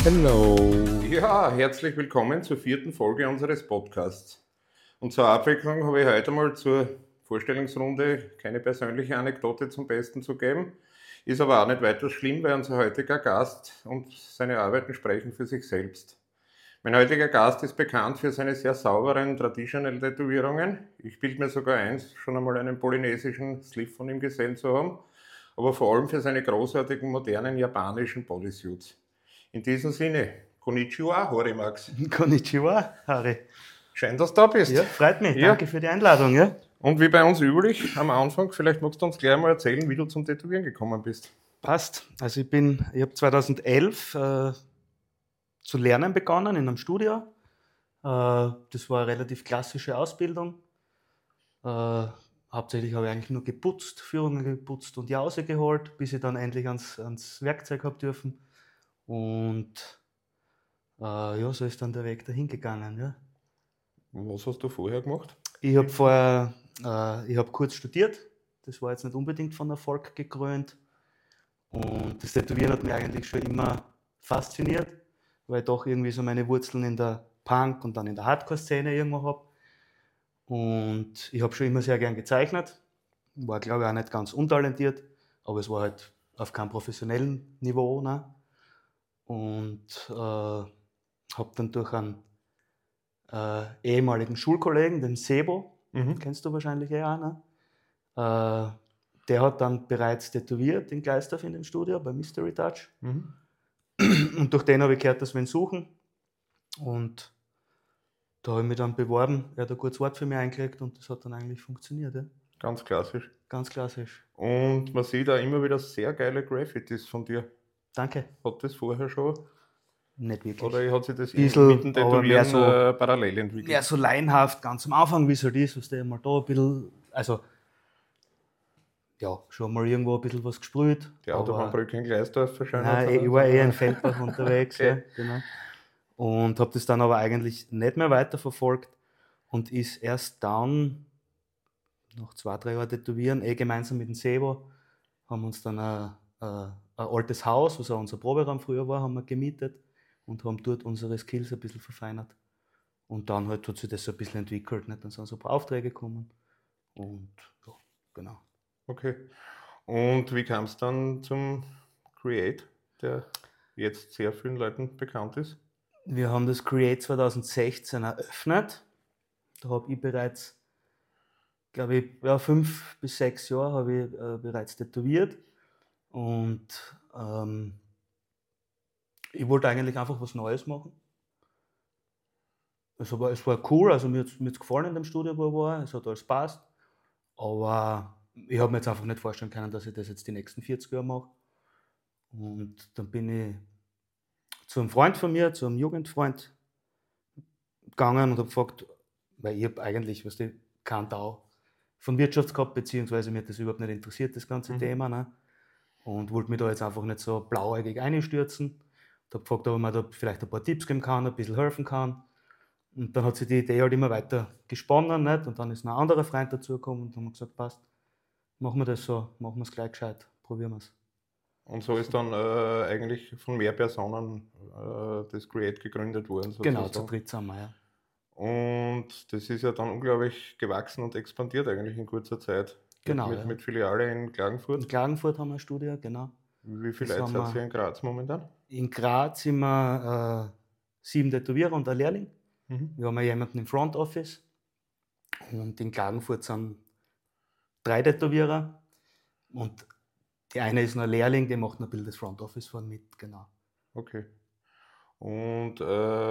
Hello. Ja, herzlich willkommen zur 4. Folge unseres Podcasts. Und zur Abwechslung habe ich heute mal zur Vorstellungsrunde keine persönliche Anekdote zum Besten zu geben. Ist aber auch nicht weiter schlimm, weil unser heutiger Gast und seine Arbeiten sprechen für sich selbst. Mein heutiger Gast ist bekannt für seine sehr sauberen Traditional Tätowierungen. Ich bilde mir sogar ein, schon einmal einen polynesischen Sleeve von ihm gesehen zu haben, aber vor allem für seine großartigen modernen japanischen Bodysuits. In diesem Sinne, Konnichiwa, Horimax. Konnichiwa, Harry. Schön, dass du da bist. Ja, freut mich. Ja. Danke für die Einladung. Ja. Und wie bei uns üblich, am Anfang, vielleicht magst du uns gleich mal erzählen, wie du zum Tätowieren gekommen bist. Passt. Also ich habe 2011 zu lernen begonnen in einem Studio. Das war eine relativ klassische Ausbildung. Hauptsächlich habe ich eigentlich nur geputzt, Führungen geputzt und Jause geholt, bis ich dann endlich ans Werkzeug habe dürfen. Und ja, so ist dann der Weg dahin gegangen. Ja. Und was hast du vorher gemacht? Ich habe kurz studiert. Das war jetzt nicht unbedingt von Erfolg gekrönt. Und das Tätowieren hat mich eigentlich schon immer fasziniert, weil ich doch irgendwie so meine Wurzeln in der Punk- und dann in der Hardcore-Szene irgendwo habe. Und ich habe schon immer sehr gern gezeichnet. War, glaube ich, auch nicht ganz untalentiert, aber es war halt auf keinem professionellen Niveau. Ne? Und habe dann durch einen ehemaligen Schulkollegen, den Sebo, kennst du wahrscheinlich auch, ne? Der hat dann bereits tätowiert in Gleisdorf in dem Studio bei Mystery Touch. Und durch den habe ich gehört, dass wir ihn suchen. Und da habe ich mich dann beworben. Er hat ein gutes Wort für mich eingelegt und das hat dann eigentlich funktioniert. Ja. Ganz klassisch. Ganz klassisch. Und man sieht da immer wieder sehr geile Graffitis von dir. Danke. Hat das vorher schon? Nicht wirklich. Oder hat sich das Bisschen, mit dem Tätowieren aber mehr so, parallel entwickelt? Mehr so laienhaft, ganz am Anfang, wie es halt ist, was der mal da ein bisschen, also ja, schon mal irgendwo ein bisschen was gesprüht. Die Autobahnbrücke in Gleisdorf wahrscheinlich. Nein, ich war eher in Feldbach unterwegs. Okay. Ja, genau. Und habe das dann aber eigentlich nicht mehr weiterverfolgt und ist erst dann, nach 2-3 Jahren Tätowieren, gemeinsam mit dem Sebo, haben uns dann ein altes Haus, was auch unser Proberaum früher war, haben wir gemietet und haben dort unsere Skills ein bisschen verfeinert. Und dann halt hat sich das so ein bisschen entwickelt. Nicht? Dann sind so ein paar Aufträge gekommen. Und ja, genau. Okay. Und wie kam es dann zum Create, der jetzt sehr vielen Leuten bekannt ist? Wir haben das Create 2016 eröffnet. Da habe ich bereits, glaube ich, 5 bis 6 Jahre habe ich bereits tätowiert. Und ich wollte eigentlich einfach was Neues machen. Es war cool, also mir hat es gefallen in dem Studio, wo ich war. Es hat alles passt. Aber ich habe mir jetzt einfach nicht vorstellen können, dass ich das jetzt die nächsten 40 Jahre mache. Und dann bin ich zu einem Freund von mir, zu einem Jugendfreund gegangen und habe gefragt, weil ich habe eigentlich, keinen Tau von Wirtschaft gehabt, beziehungsweise mir hat das überhaupt nicht interessiert, das ganze Thema. Ne? Und wollte mich da jetzt einfach nicht so blauäugig einstürzen. Und habe gefragt, ob man da vielleicht ein paar Tipps geben kann, ein bisschen helfen kann. Und dann hat sich die Idee halt immer weiter gesponnen. Nicht? Und dann ist noch ein anderer Freund dazugekommen und haben gesagt, passt, machen wir das so, machen wir es gleich gescheit, probieren wir es. Und so ist dann eigentlich von mehr Personen das Create gegründet worden. Sozusagen. Genau, zu dritt sind wir, ja. Und das ist ja dann unglaublich gewachsen und expandiert eigentlich in kurzer Zeit. Genau. Mit Filiale in Klagenfurt. In Klagenfurt haben wir ein Studio, genau. Wie viele Leute seid ihr in Graz momentan? In Graz sind wir 7 Tätowierer und ein Lehrling. Wir haben jemanden im Front Office. Und in Klagenfurt sind 3 Tätowierer. Und die eine ist noch ein Lehrling, der macht noch ein bisschen das Front Office von mit, genau. Okay. Und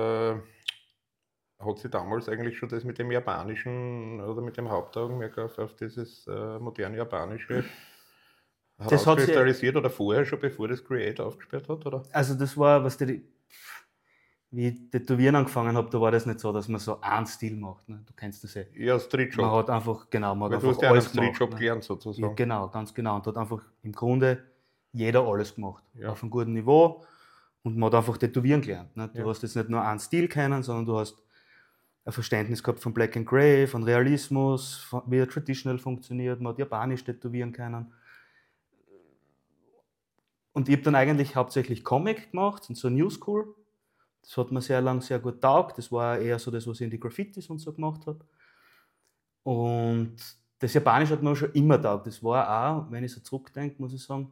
hat sie damals eigentlich schon das mit dem Japanischen oder mit dem Hauptaugenmerk auf dieses moderne Japanische herauskristallisiert oder vorher schon, bevor das Create aufgesperrt hat? Oder? Also das war, wie ich Tätowieren angefangen habe, da war das nicht so, dass man so einen Stil macht. Ne? Du kennst das ja. Ja, Streetjob. Man hat einfach, genau, man hat Weil einfach du hast ja einen Streetjob gelernt sozusagen. Ja, genau, ganz genau. Und hat einfach im Grunde jeder alles gemacht. Ja. Auf einem guten Niveau. Und man hat einfach tätowieren gelernt. Ne? Du hast jetzt nicht nur einen Stil kennen, sondern du hast ein Verständnis gehabt von Black and Grey, von Realismus, wie er traditional funktioniert. Man hat Japanisch tätowieren können. Und ich habe dann eigentlich hauptsächlich Comic gemacht, in so New School Das hat mir sehr lang sehr gut taugt. Das war eher so das, was ich in die Graffitis und so gemacht habe. Und das Japanische hat mir schon immer taugt. Das war auch, wenn ich so zurückdenke, muss ich sagen,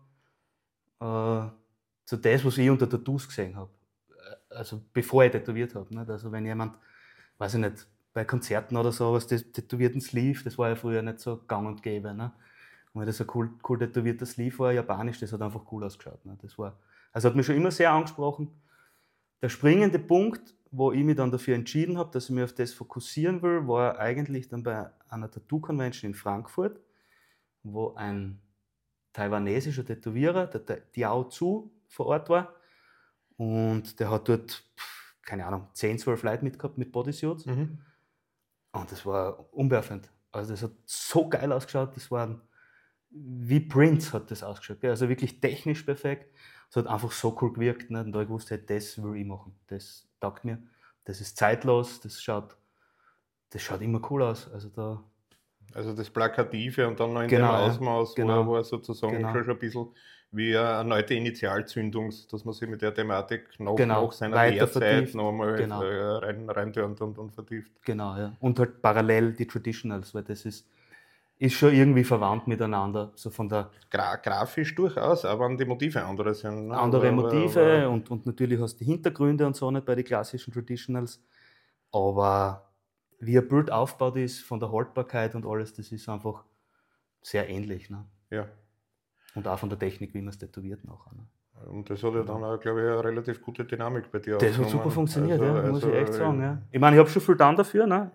so das, was ich unter Tattoos gesehen habe. Also bevor ich tätowiert habe. Nicht? Also wenn jemand, weiß ich nicht, bei Konzerten oder so, was das tätowierten Sleeve, das war ja früher nicht so gang und gäbe. Ne? Und wenn das ein cool tätowierter Sleeve war, japanisch, das hat einfach cool ausgeschaut. Ne? Das war, also hat mich schon immer sehr angesprochen. Der springende Punkt, wo ich mich dann dafür entschieden habe, dass ich mich auf das fokussieren will, war eigentlich dann bei einer Tattoo-Convention in Frankfurt, wo ein taiwanesischer Tätowierer, der Diao Zhu, vor Ort war. Und der hat dort, keine Ahnung, 10, 12 Leute mitgehabt mit Bodysuits. Mhm. Und das war umwerfend. Also das hat so geil ausgeschaut, das war wie Prince hat das ausgeschaut. Also wirklich technisch perfekt. Es hat einfach so cool gewirkt. Ne? Und da ich gewusst hätte, das will ich machen. Das taugt mir. Das ist zeitlos, das schaut immer cool aus. Also das Plakative und dann noch in dem Genau, ja. Ausmaß, Genau. wo er sozusagen Genau. schon ein bisschen wie eine erneute Initialzündung, dass man sich mit der Thematik Genau. nach seiner Weiter Lehrzeit vertieft. noch einmal Genau. reintörnt und vertieft. Genau, ja. Und halt parallel die Traditionals, weil das ist schon irgendwie verwandt miteinander. So von der Grafisch durchaus, aber wenn die Motive andere sind. Ne? andere Motive aber und natürlich hast du die Hintergründe und so nicht bei den klassischen Traditionals. Aber wie ein Bild aufgebaut ist, von der Haltbarkeit und alles, das ist einfach sehr ähnlich. Ne? ja. Und auch von der Technik, wie man es tätowiert nachher. Ne? Und das hat ja dann auch, glaube ich, eine relativ gute Dynamik bei dir Das hat aufgenommen. super funktioniert, Also- ja, muss also, ich echt sagen. Ja. Ich meine, ich habe schon viel getan dafür. Ne?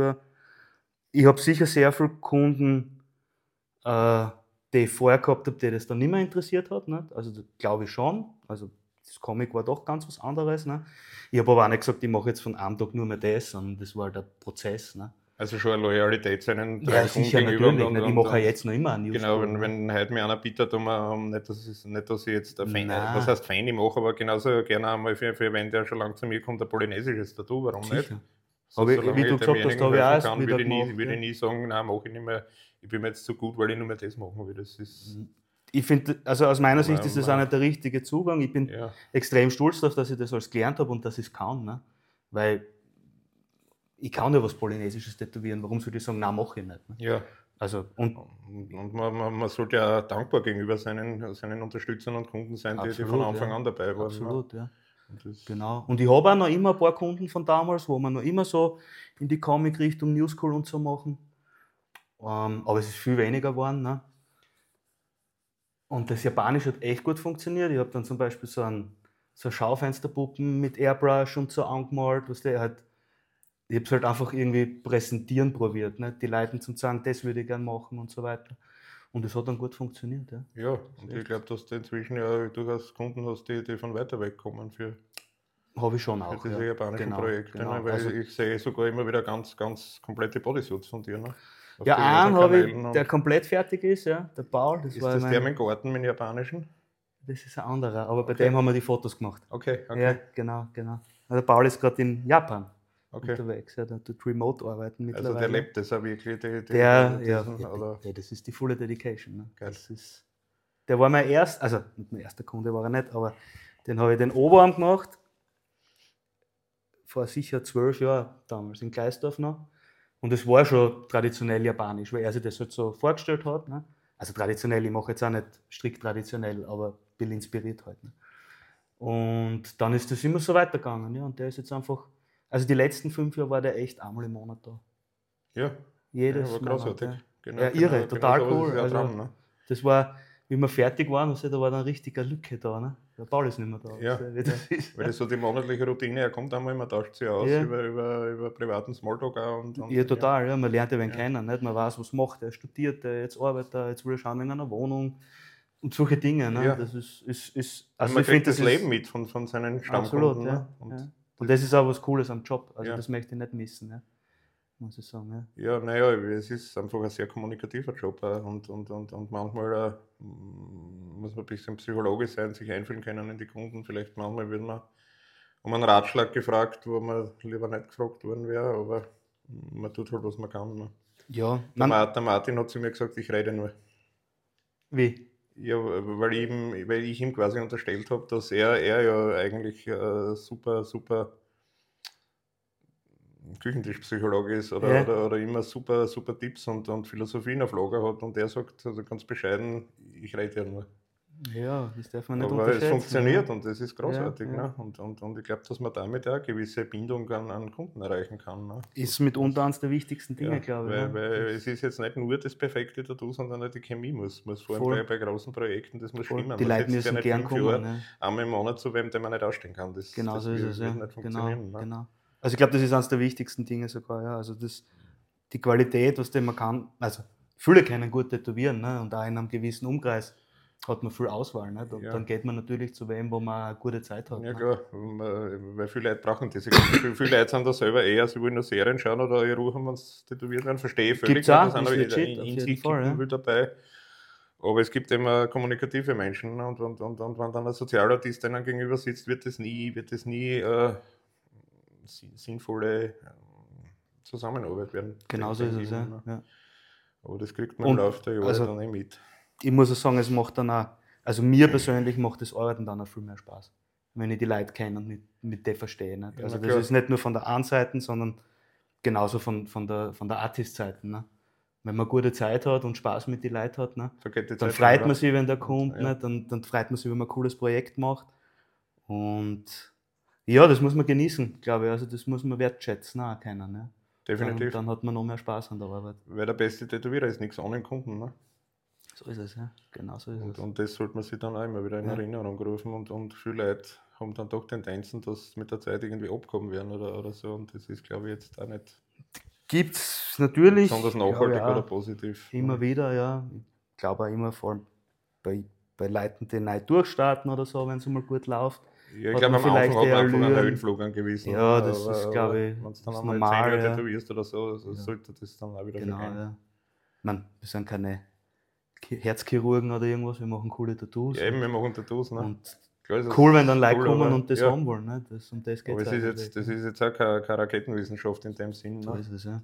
Ich habe sicher sehr viele Kunden, die ich vorher gehabt habe, die das dann nicht mehr interessiert hat. Ne? Also das glaube ich schon. Also das Comic war doch ganz was anderes. Ne? Ich habe aber auch nicht gesagt, ich mache jetzt von einem Tag nur mehr das, sondern das war der Prozess. Ne? Also schon eine Loyalität seinen Ja, treuen sicher, Kunden gegenüber. natürlich. Nicht. Ich mache ja jetzt noch immer einen Genau, Newspool. wenn heute mir einer bittet, nicht, dass ich jetzt ein Fan, Nein. was heißt Fan ich mache, aber genauso gerne einmal für wenn der schon lange zu mir kommt, ein polynesisches Tattoo, warum nicht? Sicher. So, Aber solange wie du ich gesagt hast, demjenigen da habe ich helfen auch kann, wieder würde ich gemacht. würde ich nie sagen, nein, mache ich nicht mehr, ich bin mir jetzt zu gut, weil ich nur mehr das machen will. Das ist, Ich finde, also aus meiner Sicht ist das auch man- nicht der richtige Zugang. Ich bin ja, extrem stolz darauf, dass ich das alles gelernt habe und dass ich es kann. Ne? Weil ich kann ja was Polynesisches tätowieren. Warum soll ich sagen, nein, mache ich nicht? Ne? ja. Also, und Und man sollte ja dankbar gegenüber seinen Unterstützern und Kunden sein, die von absolut, Anfang ja. an dabei waren. Absolut, ja. Und das, Genau. Und ich habe auch noch immer ein paar Kunden von damals, wo wir noch immer so in die Comic-Richtung Newschool und so machen. Aber es ist viel weniger geworden. Ne? Und das Japanisch hat echt gut funktioniert. Ich habe dann zum Beispiel so Schaufensterpuppen mit Airbrush und so angemalt, was der halt. Ich habe es halt einfach irgendwie präsentieren probiert. Ne? Die Leute zum sagen, das würde ich gerne machen und so weiter. Und es hat dann gut funktioniert. Ja. ja, und ich glaube, dass du inzwischen ja durchaus Kunden hast, die von weiter weg kommen für Habe ich schon auch. diese Ja. japanischen Genau, Projekte. genau. Ne? Weil Also, ich sehe sogar immer wieder ganz komplette Bodysuits von dir. Ne? Auf ja, einen diversen habe Kanälen ich, und der komplett fertig ist, ja, der Paul. Das ist war das der mein, mit dem Garten mit dem japanischen? das ist ein anderer, aber bei Okay. dem haben wir die Fotos gemacht. Okay, Ja, genau. Also der Paul ist gerade in Japan unterwegs. Ja, der tut Remote arbeiten Also mittlerweile. der lebt das auch wirklich. Das ist die volle Dedication. Ne? Geil. Der war mein erster Kunde war er nicht, aber den habe ich den Oberarm gemacht, vor sicher 12 Jahren damals in Gleisdorf noch. Und es war schon traditionell japanisch, weil er sich das halt so vorgestellt hat. Ne? Also traditionell, ich mache jetzt auch nicht strikt traditionell, aber ein bisschen inspiriert halt. Ne? Und dann ist das immer so weitergegangen. Ja? Und der ist jetzt einfach, also die letzten 5 Jahre war der echt einmal im Monat da. Ja, Jedes aber Monat. großartig. Ja. Genau, Ja, irre, total sowas cool. ist ja Also, Traum, ne? das war, wie wir fertig waren, also, da war dann richtig eine Lücke da. Ne? Der Paul ist nicht mehr da. Ja, Also, wie das ist. weil das so die monatliche Routine, er kommt einmal, man tauscht sich aus Ja. über privaten Smalltalk auch. Und, Ja, total. Ja. Man lernt ja wen Ja. kennen. Nicht? Man weiß, was macht er, studiert er, jetzt arbeitet er, jetzt will er schauen in einer Wohnung. Und solche Dinge. Ne? Ja. Das ist Also also man ich kriegt finde, das Leben mit von seinen Stammkunden. absolut, ja. Ne? Und das ist auch was Cooles am Job. Also Ja. das möchte ich nicht missen. Ja. Muss ich sagen. Ja. Ja, naja, es ist einfach ein sehr kommunikativer Job auch und manchmal muss man ein bisschen psychologisch sein, sich einfühlen können in die Kunden. Vielleicht manchmal wird man um einen Ratschlag gefragt, wo man lieber nicht gefragt worden wäre, aber man tut halt, was man kann. Ne? Ja, Der Martin hat zu mir gesagt, ich rede nur. wie? Ja, weil ich ihm quasi unterstellt habe, dass er ja eigentlich super Küchentischpsychologe ist Ja, oder immer super Tipps und Philosophien auf Lager hat und er sagt also ganz bescheiden, ich rede ja nur. ja, das darf man nicht Aber es unterschätzen. funktioniert Ja, und das ist ja, großartig. ja. Ne? Und ich glaube, dass man damit auch eine gewisse Bindung an Kunden erreichen kann. Ne? Ist mitunter eines der wichtigsten Dinge, Ja, glaube ich. weil Ne? es ist jetzt nicht nur das perfekte Tattoo, sondern auch die Chemie muss vor allem Voll, bei großen Projekten, das muss voll. stimmen. Die Man Leute setzt ja müssen nicht gern 5 Jahre kommen. Ne? einmal im Monat zu wem, den man nicht ausstehen kann. Genau Das so ist es, wird ja. nicht Genau, funktionieren. Ne? genau. Also ich glaube, das ist eines der wichtigsten Dinge sogar, ja. Also die Qualität, was man kann, also viele können gut tätowieren, ne? Und auch in einem gewissen Umkreis hat man viel Auswahl, nicht? Und Ja. dann geht man natürlich zu wem, wo man eine gute Zeit hat. Ja Ne? klar, weil viele Leute brauchen diese ganzen, viele Leute sind da selber eher, sie wollen nur Serien schauen oder ihre Ruhe haben, wenn sie tätowiert werden, verstehe ich völlig Gibt's nicht, da auch, sind ist aber legit, auf in jeden sich Fall, kippen ja. will dabei. Aber es gibt immer kommunikative Menschen, ne? Und wenn dann ein Sozialartist einem gegenüber sitzt, wird das nie sinnvolle Zusammenarbeit werden, Genauso ist denke es, ich mir. ja. Ne? Ja. Aber das kriegt man im Und Laufe der Jahre also dann mit. ich muss auch sagen, es macht dann auch, also mir persönlich macht das Arbeiten dann auch viel mehr Spaß, wenn ich die Leute kenne und mit denen verstehe. Nicht? Ja, Also na das klar, ist nicht nur von der einen Seite, sondern genauso von der Artist-Seite. Ne? Wenn man gute Zeit hat und Spaß mit den Leuten hat, ne? so geht die Dann Zeit freut man schneller. sich, wenn der Und, kommt, ja, ne? Dann freut man sich, wenn man ein cooles Projekt macht. Und ja, das muss man genießen, glaube ich. Also das muss man wertschätzen auch können. Ne? definitiv. Dann hat man noch mehr Spaß an der Arbeit. Weil der beste Tätowierer ist nichts ohne den Kunden. Ne? So ist es, ja. Genau so ist es. Und das sollte man sich dann auch immer wieder in Ja. Erinnerung rufen und viele Leute haben dann doch Tendenzen, dass mit der Zeit irgendwie abgehoben werden oder so und das ist, glaube ich, jetzt auch nicht Gibt es natürlich, besonders glaube ich nachhaltig oder auch, positiv. immer Ne? wieder, ja. Ich glaube auch immer, vor allem bei Leuten, die neu durchstarten oder so, wenn es mal gut läuft, Ja, ich hat glaube, man am Anfang vielleicht hat die man einfach einen Allüren. Höhenflug angewiesen. Ne? Ja, das ist, glaube Aber ich, wenn du dann ist einmal 10 normal, Jahre ja. tätowierst oder so, Ja. sollte das dann auch wieder Genau, vergehen. ja. Ich meine, wir sind keine Herzchirurgen oder irgendwas, wir machen coole Tattoos. Ja, eben, wir machen Tattoos. Ne? Und Klar ist cool, wenn dann es Leute cool, kommen aber und das ja. haben wollen. Ne? Um das geht Aber es eigentlich. das Ne? ist jetzt auch keine Raketenwissenschaft in dem Sinn. So Ne? ist es, ja.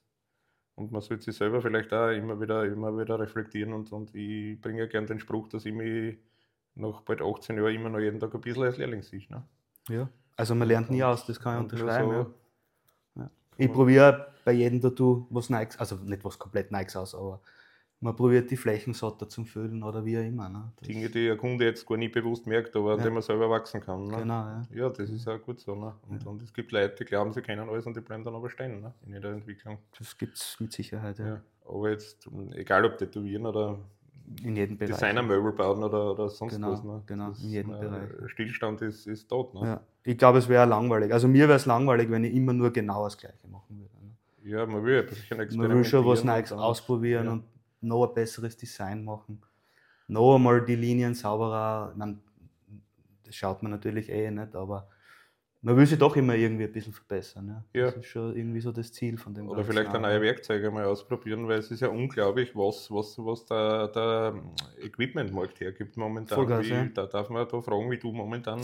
Und man sollte sich selber vielleicht auch immer wieder reflektieren und ich bringe ja gern den Spruch, dass ich mich nach bald 18 Jahren immer noch jeden Tag ein bisschen als Lehrling sehe. Ne? Ja. Also man lernt nie aus, das kann ich und nur unterschreiben. so, Ja. Ja. Ich probiere bei jedem Tattoo was Neues, also nicht was komplett Neues aus, aber man probiert die Flächen satter zum Füllen oder wie auch immer. Ne? Dinge, die ein Kunde jetzt gar nicht bewusst merkt, aber an Ja. denen man selber wachsen kann. Ne? Genau, ja. Ja, das ist auch gut so. Ne? Und es gibt Leute, die glauben, sie kennen alles und die bleiben dann aber stehen, ne? In der Entwicklung. Das gibt es mit Sicherheit, ja. Ja. Aber jetzt, egal ob tätowieren oder In jedem Bereich. Designermöbel bauen oder sonst Genau, was. Ne? genau, in jedem Bereich. Stillstand ist tot. Ne? Ja. Ich glaube, es wäre langweilig. Also mir wäre es langweilig, wenn ich immer nur genau das Gleiche machen würde. Ne? Ja, man will ein bisschen Man will schon was experimentieren Neues und ausprobieren ja. und noch ein besseres Design machen. Noch einmal die Linien sauberer. Ich meine, das schaut man natürlich nicht, aber man will sich doch immer irgendwie ein bisschen verbessern. Ja? Ja. Das ist schon irgendwie so das Ziel von dem Oder Ganzen vielleicht auch, auch neue Werkzeuge mal ausprobieren, weil es ist ja unglaublich, was der Equipmentmarkt hergibt momentan. Vollgas, ja. Da darf man da fragen, wie du momentan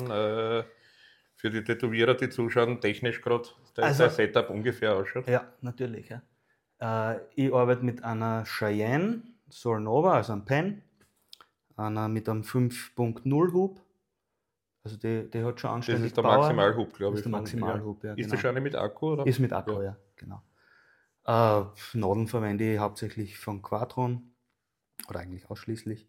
für die Tätowierer, die zuschauen, technisch gerade dein Setup ungefähr ausschaut. Ja, natürlich. Ja. Ich arbeite mit einer Cheyenne Solnova, also einem Pen, einer mit einem 5.0 Hub. Also die hat schon Das anständig ist der Power. Maximalhub, glaube Das ich. ist der Maximalhub, ja. Ist Genau. das schon eine mit Akku? Oder? Ist mit Akku, ja, genau. Nadeln verwende ich hauptsächlich von Quatron oder eigentlich ausschließlich.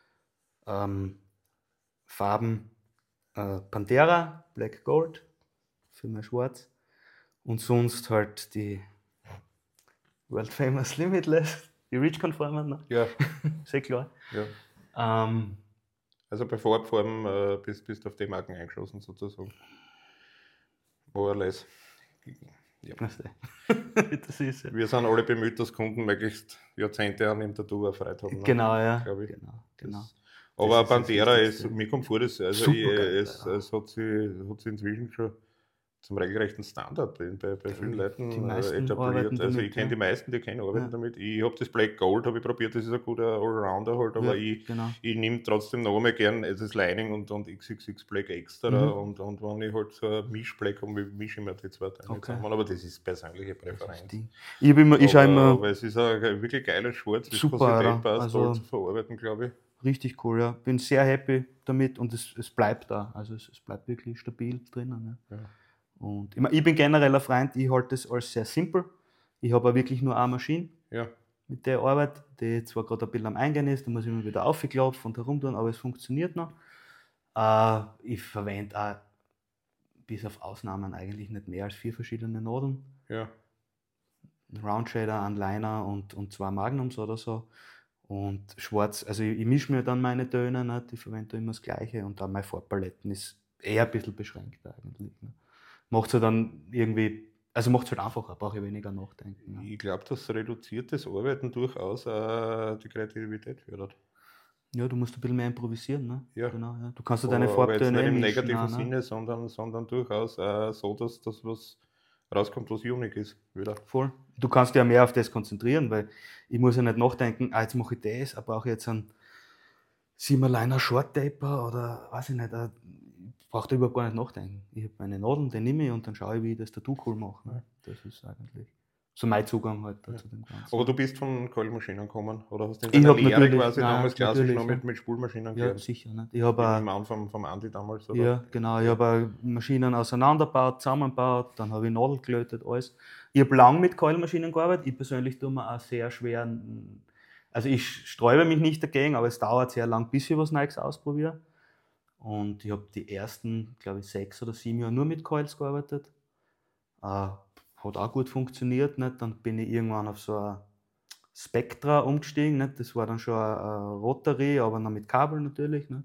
Farben Pantera, Black Gold für mein Schwarz und sonst halt die World Famous Limitless, die Rich-konformen, ne? Ja. Sehr klar. Ja. Also bei Farbformen bist du auf die Marken eingeschossen sozusagen. More or less. Ja. Das ist ja. Wir sind alle bemüht, dass Kunden möglichst Jahrzehnte an dem Tattoo eine Freude haben. Ne? Genau, ja. Glaube ich. Genau. Aber Pantera ist, mir kommt vor, dass also Supergeil, es hat sie inzwischen schon zum regelrechten Standard bei vielen Leuten die meisten etabliert. Also damit, ich kenne ja. die meisten, die arbeiten damit. Ich habe das Black Gold habe ich probiert, das ist ein guter Allrounder halt, aber ich nehme trotzdem noch einmal gern das Lining und XXX Black extra und wenn ich halt so ein Mischblack habe, mische ich mir die zwei Teile zusammen, aber das ist persönliche Präferenz. Ich schaue immer. Aber es ist ein wirklich geiles Schwarz, Super, Viskosität passt also toll zu verarbeiten, glaube ich. richtig cool, ja. Bin sehr happy damit und es bleibt da. Also es bleibt wirklich stabil drinnen. Ja. Ja. Und ich bin generell ein Freund, ich halte das alles sehr simpel. Ich habe auch wirklich nur eine Maschine, Ja. mit der ich arbeite, die zwar gerade ein bisschen am Eingehen ist, da muss ich immer wieder aufklopfen und herumtun, aber es funktioniert noch. Ich verwende auch bis auf Ausnahmen eigentlich nicht mehr als 4 verschiedene Nadeln. Ja. Ein Roundshader, ein Liner und 2 Magnums oder so. Und schwarz, also ich mische mir dann meine Töne, nicht? Ich verwende da immer das Gleiche und dann meine Farbpaletten ist eher ein bisschen beschränkt eigentlich. Ne? Macht es halt dann irgendwie, also macht es halt einfacher, brauche ich weniger nachdenken. Ne? Ich glaube, dass reduziertes Arbeiten durchaus die Kreativität fördert. Ja, du musst ein bisschen mehr improvisieren, ne? Ja. Genau, ja. Du kannst ja Aber deine jetzt Farbtöne nicht im mischen, negativen ne? Sinne, sondern durchaus so, dass das was rauskommt, was unique ist. Wieder. Voll. Du kannst ja mehr auf das konzentrieren, weil ich muss ja nicht nachdenken, jetzt mache ich das, brauche ich jetzt einen 7er Short Taper oder weiß ich nicht, ich brauche da überhaupt gar nicht nachdenken. Ich habe meine Nadeln, die nehme ich und dann schaue ich, wie ich das Tattoo cool mache. Ne? Das ist eigentlich so mein Zugang halt zu dem Ganzen. Aber du bist von Keulmaschinen gekommen oder hast du in Ich deiner hab Lehre natürlich- quasi nein, damals klassisch natürlich, noch ja. mit Spulmaschinen Ja, gelernt? sicher. Nicht? Ich Ich habe nehme an vom Andi damals, oder? ja, genau. Ich habe Maschinen auseinandergebaut, zusammengebaut, dann habe ich Nadel gelötet, alles. Ich habe lange mit Keulmaschinen gearbeitet. Ich persönlich tue mir auch sehr schwer, also ich sträube mich nicht dagegen, aber es dauert sehr lang, bis ich was Neues ausprobiere. Und ich habe die ersten, glaube ich, 6 oder 7 Jahre nur mit Coils gearbeitet. Hat auch gut funktioniert. Nicht? Dann bin ich irgendwann auf so ein Spectra umgestiegen. Nicht? Das war dann schon eine Rotary, aber noch mit Kabel natürlich. Nicht?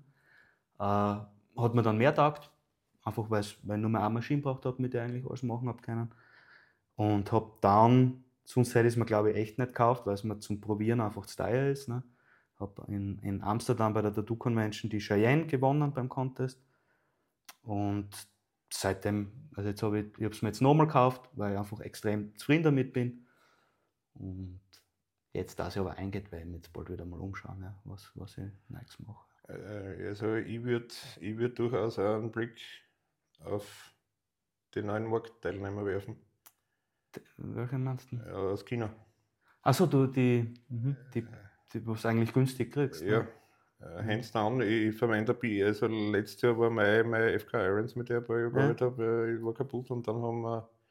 Hat mir dann mehr taugt, einfach weil ich nur mehr eine Maschine braucht habe, mit der ich eigentlich alles machen habe können. Und habe dann, sonst hätte ich es mir glaube ich echt nicht gekauft, weil es mir zum Probieren einfach zu teuer ist. Ne? Habe in Amsterdam bei der Tattoo Convention die Cheyenne gewonnen beim Contest. Und seitdem, also jetzt habe ich es mir jetzt nochmal gekauft, weil ich einfach extrem zufrieden damit bin. Und jetzt, da es aber eingeht, werde ich mich jetzt bald wieder mal umschauen, ja, was ich nächstes mache. Also ich würd durchaus auch einen Blick auf den neuen Marktteilnehmer werfen. Welche meinst du? Aus China. Achso, du, die was du eigentlich günstig kriegst. Ja. Ne? Hands down, ich verwende also letztes Jahr war meine FK Irons, mit der ich ein paar Jahre gearbeitet habe, ich war kaputt und dann haben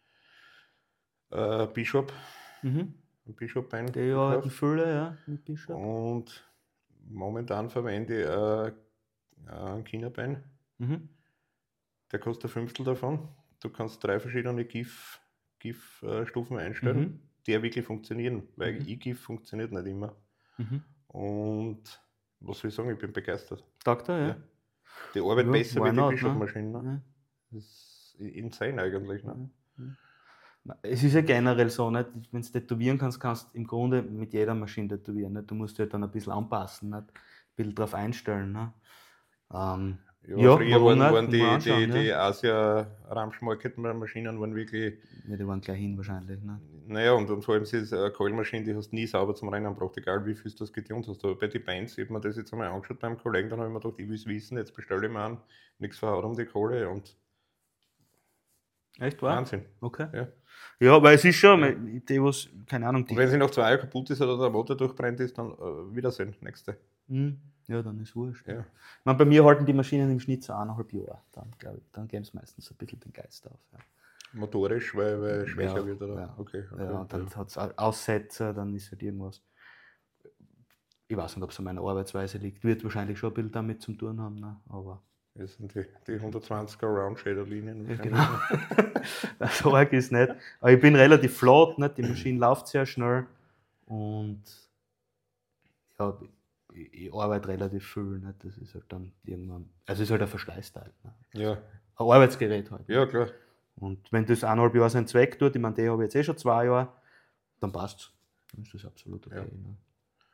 wir Bishop, ein Bishop-Bein Die arbeiten viele, ja, mit Bishop. und momentan verwende ich ein China-Bein, der kostet ein Fünftel davon. Du kannst 3 verschiedene GIF-Stufen einstellen, die ja wirklich funktionieren, weil E-GIF funktioniert nicht immer. Und was soll ich sagen, ich bin begeistert. Taugt er, ja. Die Arbeit besser wie die not, Bishop-Maschinen. Ne? Ne? Das ist insane eigentlich. Ne? Es ist ja generell so, nicht? Wenn du tätowieren kannst, kannst du im Grunde mit jeder Maschine tätowieren. Nicht? Du musst dich dann ein bisschen anpassen, nicht? Ein bisschen drauf einstellen. Ne? Ja, früher warum waren nicht? die Asia-Ramsch-Market-Maschinen waren wirklich. Ja, die waren gleich hin wahrscheinlich. Ne? Naja, und vor allem ist es eine Keulmaschine, die hast du nie sauber zum Rennen gebracht, egal wie viel du das getunt hast. Aber bei den Beins, ich habe mir das jetzt einmal angeschaut beim Kollegen, dann habe ich mir gedacht, ich will es wissen, jetzt bestelle ich mir an, nichts verhaut um die Kohle und. Echt wahr? Wahnsinn. Okay. Ja. Ja, weil es ist schon, die was, keine Ahnung. Und wenn sie nach 2 Jahren kaputt ist oder der Motor durchbrennt ist, dann Wiedersehen, nächste. Ja, dann ist wurscht. Ja. Ich meine, bei mir halten die Maschinen im Schnitt so 1,5 Jahre. Dann, glaube ich, dann geben sie meistens ein bisschen den Geist auf. Ja. Motorisch, weil schwächer wird, oder? Ja. Okay. Ja, und dann hat es Aussetzer, dann ist halt irgendwas. Ich weiß nicht, ob es an meiner Arbeitsweise liegt. Wird wahrscheinlich schon ein bisschen damit zu tun haben, ne? Aber. Das sind die 120er Round-Shader-Linien. Ja, genau. So arg ist nicht. Aber ich bin relativ flott, nicht? Die Maschine läuft sehr schnell und ja, ich arbeite relativ viel. Nicht? Das ist halt dann irgendwann, also es ist halt ein Verschleißteil. Ne? Ja. Ein Arbeitsgerät halt. Ja, klar. Und wenn das 1,5 Jahre seinen Zweck tut, ich meine, die habe ich jetzt schon 2 Jahre, dann passt es. Dann ist das absolut okay. Ja. Ne?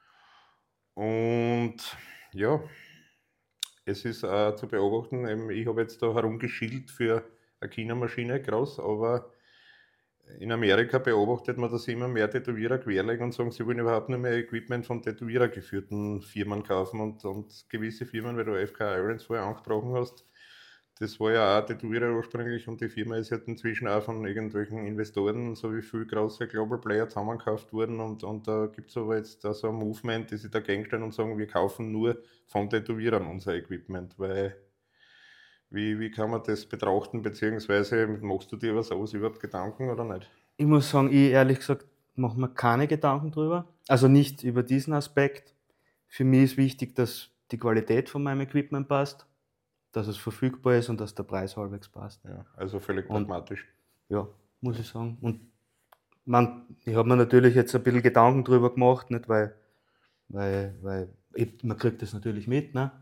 Und ja, es ist zu beobachten, ich habe jetzt da herumgeschielt für eine China-Maschine, groß, aber in Amerika beobachtet man, dass immer mehr Tätowierer querlegen und sagen, sie wollen überhaupt nicht mehr Equipment von tätowierergeführten Firmen kaufen und gewisse Firmen, weil du FK Irons vorher angesprochen hast, das war ja auch Tätowierer ursprünglich und die Firma ist jetzt inzwischen auch von irgendwelchen Investoren, so wie viele große Global Player zusammengekauft worden und da gibt es aber jetzt da so ein Movement, die sich dagegen stellen und sagen, wir kaufen nur von Tätowierern unser Equipment, weil wie kann man das betrachten, beziehungsweise machst du dir über sowas überhaupt Gedanken oder nicht? Ich muss sagen, ich ehrlich gesagt mache mir keine Gedanken drüber. Also nicht über diesen Aspekt. Für mich ist wichtig, dass die Qualität von meinem Equipment passt, dass es verfügbar ist und dass der Preis halbwegs passt. Ja, also völlig Und pragmatisch. ja, muss ich sagen. Und ich habe mir natürlich jetzt ein bisschen Gedanken drüber gemacht, nicht, weil man kriegt das natürlich mit. Ne?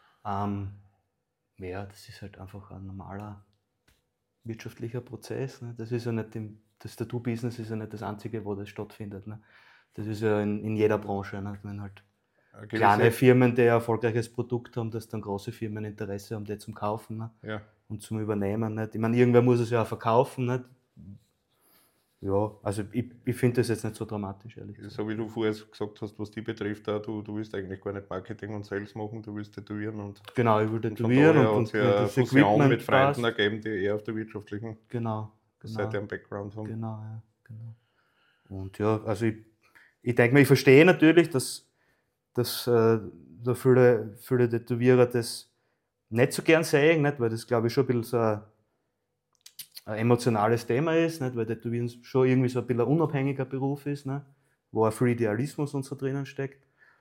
Ja, das ist halt einfach ein normaler wirtschaftlicher Prozess. Ne? Das ist ja nicht das Tattoo-Business ist ja nicht das einzige, wo das stattfindet. Ne? Das ist ja in jeder Branche. Ne? Wenn halt kleine Firmen, die ein erfolgreiches Produkt haben, dass dann große Firmen Interesse haben, die zum Kaufen, ne? Ja. Und zum Übernehmen. Nicht? Ich meine, irgendwer muss es ja auch verkaufen. Nicht? Ja, also ich finde das jetzt nicht so dramatisch, ehrlich gesagt. So wie du vorher gesagt hast, was die betrifft, auch, du willst eigentlich gar nicht Marketing und Sales machen, du willst tätowieren und genau, ich will tätowieren und wenn das Fusion Equipment mit Freunden ergeben, die eher auf der wirtschaftlichen Seite am Background haben. Genau, ja, genau. Und ja, also ich denke mir, ich verstehe natürlich, dass da viele Tätowierer das nicht so gern sehen, nicht? Weil das, glaube ich, schon ein bisschen so ein emotionales Thema ist, nicht? Weil Tätowieren schon irgendwie so ein bisschen ein unabhängiger Beruf ist, nicht? Wo ein viel Idealismus und so drinnen steckt.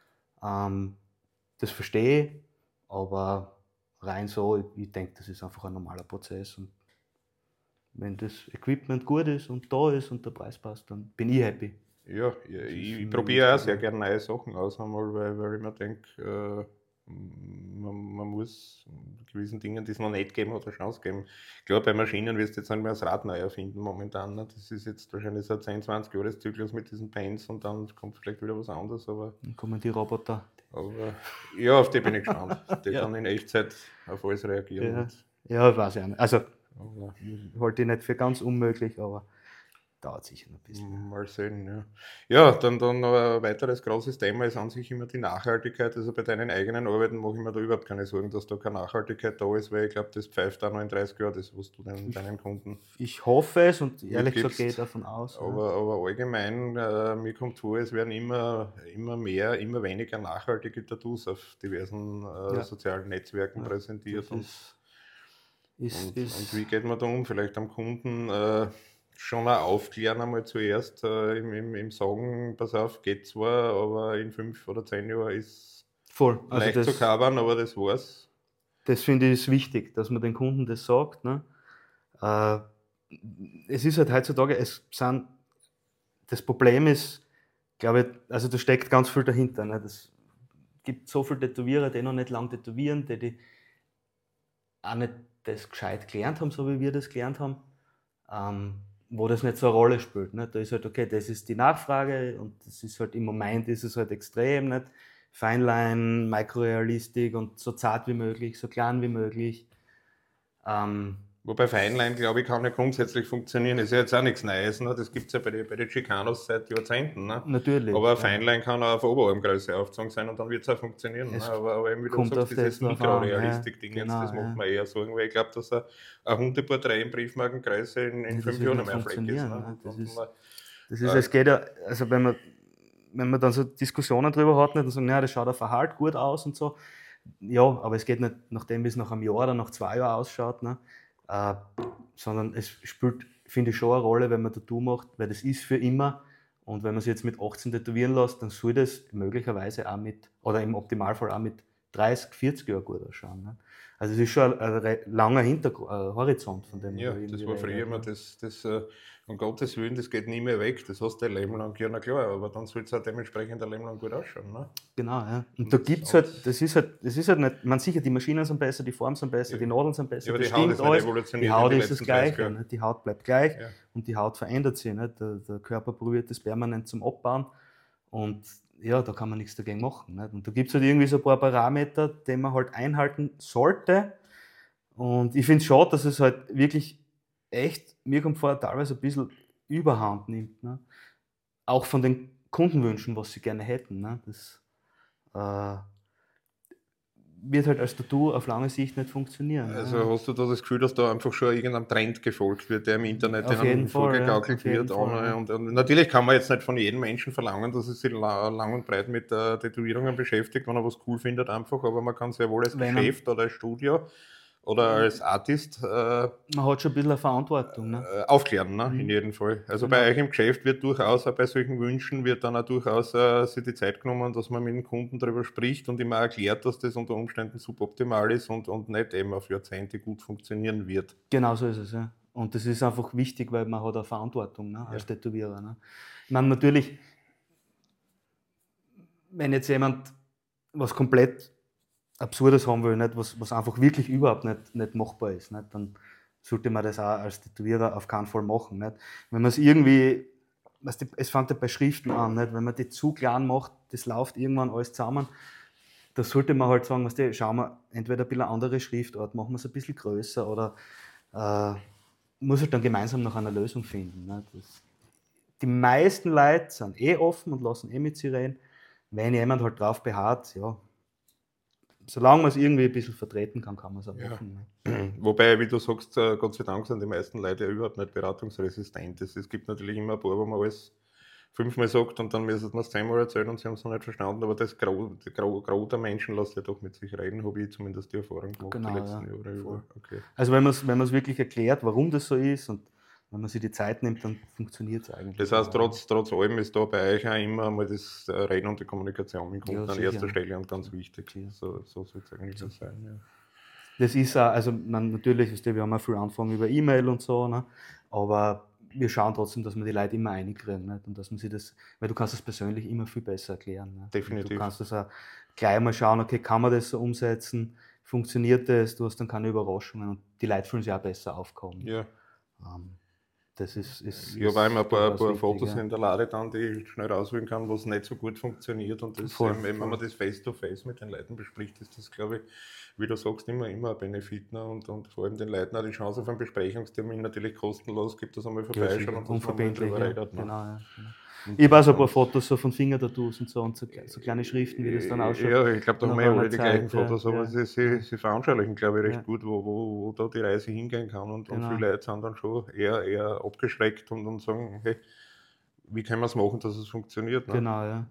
Das verstehe ich, aber rein so, ich denke, das ist einfach ein normaler Prozess. Und wenn das Equipment gut ist und da ist und der Preis passt, dann bin ich happy. Ja, ich probiere auch sehr gerne neue Sachen aus, einmal, weil ich mir denke, man muss gewissen Dingen, die es noch nicht gegeben hat, eine Chance geben. Klar, bei Maschinen wirst du jetzt nicht mehr das Rad neu erfinden momentan. Ne? Das ist jetzt wahrscheinlich so ein 10-20 Jahres-Zyklus mit diesen Paints und dann kommt vielleicht wieder was anderes. Aber dann kommen die Roboter. Aber ja, auf die bin ich gespannt. Die dann in Echtzeit auf alles reagieren. Ja, weiß ich auch nicht. Also, halte ich nicht für ganz unmöglich, aber dauert sicher noch ein bisschen. Mal sehen, ja. Ja, dann noch ein weiteres großes Thema ist an sich immer die Nachhaltigkeit. Also bei deinen eigenen Arbeiten mache ich mir da überhaupt keine Sorgen, dass da keine Nachhaltigkeit da ist, weil ich glaube, das pfeift auch noch in 30 Jahren, das was du deinen Kunden. Ich hoffe es und ehrlich gesagt gehe ich davon aus. Aber allgemein, mir kommt vor, es werden immer weniger nachhaltige Tattoos auf diversen sozialen Netzwerken präsentiert. Und wie geht man da um? Vielleicht am Kunden schon auch aufklären einmal zuerst im Sagen, pass auf, geht zwar, aber in 5 oder 10 Jahren ist leicht zu covern, aber das war's. Das finde ich ist wichtig, dass man den Kunden das sagt. Ne? Es ist halt heutzutage, das Problem ist, glaube ich, also da steckt ganz viel dahinter. Ne? Es gibt so viele Tätowierer, die noch nicht lange tätowieren, die auch nicht das gescheit gelernt haben, so wie wir das gelernt haben. Wo das nicht so eine Rolle spielt. Nicht? Da ist halt, okay, das ist die Nachfrage und das ist halt im Moment ist es halt extrem, nicht? Feinline, Mikrorealistik und so zart wie möglich, so klein wie möglich. Wobei Feinline, glaube ich, kann ja grundsätzlich funktionieren. Ist ja jetzt auch nichts Neues. Ne? Das gibt es ja bei den Chicanos seit Jahrzehnten. Ne? Natürlich. Aber eine Feinline kann auch auf Oberarmgröße aufgezogen sein und dann wird es auch funktionieren. Ne? Aber eben, wie du sagst, dieses Mikrorealistik-Ding, das macht mir eher Sorgen, weil ich glaube, dass ein Hundeporträt in Briefmarkengröße in 5 Jahren nicht mehr fleck ist. Ne? Das ist, es geht ja, also wenn man dann so Diskussionen drüber hat, dann sagen, ja, das schaut auf Verhalt gut aus und so. Ja, aber es geht nicht nachdem, wie es nach einem Jahr oder nach 2 Jahren ausschaut, ne? Sondern es spielt, finde ich, schon eine Rolle, wenn man Tattoo macht, weil das ist für immer. Und wenn man sich jetzt mit 18 tätowieren lässt, dann soll das möglicherweise auch oder im Optimalfall auch mit 30, 40 Jahren gut ausschauen. Ne? Also es ist schon ein langer Horizont, von dem ja, das war früher immer das um Gottes Willen, das geht nie mehr weg, das hast du ein Leben lang, ja na klar, aber dann soll es auch dementsprechend ein Leben lang gut ausschauen. Ne? Genau, ja. Und da gibt es halt, das ist halt nicht, man sicher, die Maschinen sind besser, die Formen sind besser, die Nadeln sind besser, ja, aber die Haut ist nicht evolutioniert. Die Haut ist das Gleiche, ne? Die Haut bleibt gleich und die Haut verändert sich. Ne? Der Körper probiert das permanent zum Abbauen und ja, da kann man nichts dagegen machen. Nicht? Und da gibt es halt irgendwie so ein paar Parameter, die man halt einhalten sollte. Und ich finde es schade, dass es halt wirklich echt, mir kommt vor, teilweise ein bisschen Überhand nimmt. Ne? Auch von den Kundenwünschen, was sie gerne hätten. Ne? Das, wird halt als Tattoo auf lange Sicht nicht funktionieren. Also hast du da das Gefühl, dass da einfach schon irgendeinem Trend gefolgt wird, der im Internet Auf jeden einem Fall, vorgegaukelt auf jeden wird? Fall, ja. Und natürlich kann man jetzt nicht von jedem Menschen verlangen, dass er sich lang und breit mit Tätowierungen beschäftigt, wenn er was cool findet einfach, aber man kann sehr wohl als Wenn Geschäft oder als Studio oder als Artist Man hat schon ein bisschen eine Verantwortung. Ne? aufklären, ne? In jedem Fall. Also Genau. bei euch im Geschäft wird durchaus, auch bei solchen Wünschen, wird dann auch durchaus sich die Zeit genommen, dass man mit dem Kunden darüber spricht und ihm auch erklärt, dass das unter Umständen suboptimal ist und nicht eben auf Jahrzehnte gut funktionieren wird. Genau so ist es. Ja. Und das ist einfach wichtig, weil man hat eine Verantwortung, ne, als Tätowierer. Ne? Ich meine, natürlich, wenn jetzt jemand was komplett Absurdes haben will, nicht, was einfach wirklich überhaupt nicht machbar ist, nicht, dann sollte man das auch als Tätowierer auf keinen Fall machen. Nicht. Wenn man es irgendwie, es fängt ja bei Schriften an, nicht, wenn man die zu klein macht, das läuft irgendwann alles zusammen, da sollte man halt sagen, schauen wir entweder ein bisschen eine andere Schriftart, machen wir es ein bisschen größer oder muss halt dann gemeinsam nach einer Lösung finden. Nicht. Die meisten Leute sind offen und lassen mit sich reden. Wenn jemand halt drauf beharrt, ja, solange man es irgendwie ein bisschen vertreten kann, kann man es auch machen. Ne? Wobei, wie du sagst, Gott sei Dank sind die meisten Leute ja überhaupt nicht beratungsresistent. Es gibt natürlich immer ein paar, wo man alles 5-mal sagt und dann müssen wir es 10-mal erzählen und sie haben es noch nicht verstanden. Aber das Gros der Menschen lässt ja doch mit sich reden, habe ich zumindest die Erfahrung gemacht Genau, die letzten ja. Jahre über. Okay. Also wenn man es wirklich erklärt, warum das so ist und wenn man sich die Zeit nimmt, dann funktioniert es eigentlich. Das heißt, trotz allem ist da bei euch auch immer mal das Reden und die Kommunikation mit Kunden an erster Stelle und ganz wichtig. Sicher. So soll es eigentlich so sein. Ja. Das ist auch, also natürlich, wir haben auch viel Anfragen über E-Mail und so, ne? Aber wir schauen trotzdem, dass wir die Leute immer einkriegen. Nicht? Und dass man sich das, weil du kannst das persönlich immer viel besser erklären. Nicht? Definitiv. Und du kannst das auch gleich mal schauen, okay, kann man das so umsetzen? Funktioniert das? Du hast dann keine Überraschungen und die Leute fühlen sich auch besser aufgehoben. Ja. Das ist ich habe einmal ein paar Fotos ja. in der Lade dann, die ich schnell auswählen kann, was nicht so gut funktioniert. Und das voll. Wenn man das Face-to-Face mit den Leuten bespricht, ist das, glaube ich, wie du sagst, immer ein Benefit. Ne? Und vor allem den Leuten auch die Chance auf einen Besprechungstermin natürlich kostenlos gibt, das einmal vorbeischauen und unverbindlich drüber redet. Ne? Genau, ja. Ich habe auch so ein paar Fotos so von Fingertattoos und so kleine Schriften, wie das dann ausschaut. Ja, ich glaube, da haben wir alle die gleichen Fotos, aber sie veranschaulichen, glaube ich, recht gut, wo da die Reise hingehen kann. Und viele Leute sind dann schon eher abgeschreckt und sagen, hey, wie können wir es machen, dass es funktioniert? Ne? Genau, ja.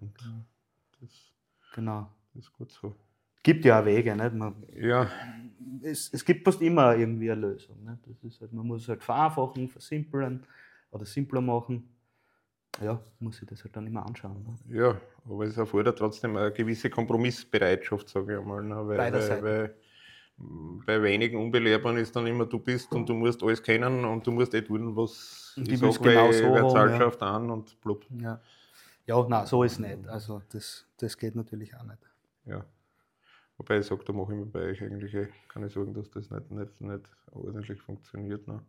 Das ist gut so. Gibt ja auch Wege, nicht? Ja. Es gibt fast immer irgendwie eine Lösung. Nicht? Das ist halt, man muss es halt vereinfachen, versimpeln oder simpler machen. Ja, muss ich das halt dann immer anschauen. Ne? Ja, aber es erfordert trotzdem eine gewisse Kompromissbereitschaft, sage ich einmal. Ne? Weil bei wenigen Unbelehrbaren ist dann immer, du bist und du musst alles kennen und du musst tun, was und ich sage, genau so wer zahlt schafft an und blub. Ja, nein, so ist es nicht. Also das geht natürlich auch nicht. Ja. Wobei ich sage, da mache ich mir bei euch eigentlich keine Sorgen, dass das nicht ordentlich funktioniert. Ne?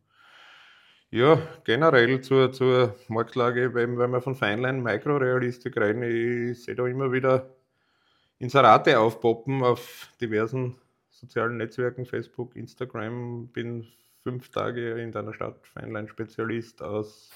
Ja, generell zur Marktlage, wenn wir von Feinlein Mikrorealistik reden, ich sehe da immer wieder Inserate aufpoppen auf diversen sozialen Netzwerken, Facebook, Instagram. Bin 5 Tage in deiner Stadt Feinlein-Spezialist aus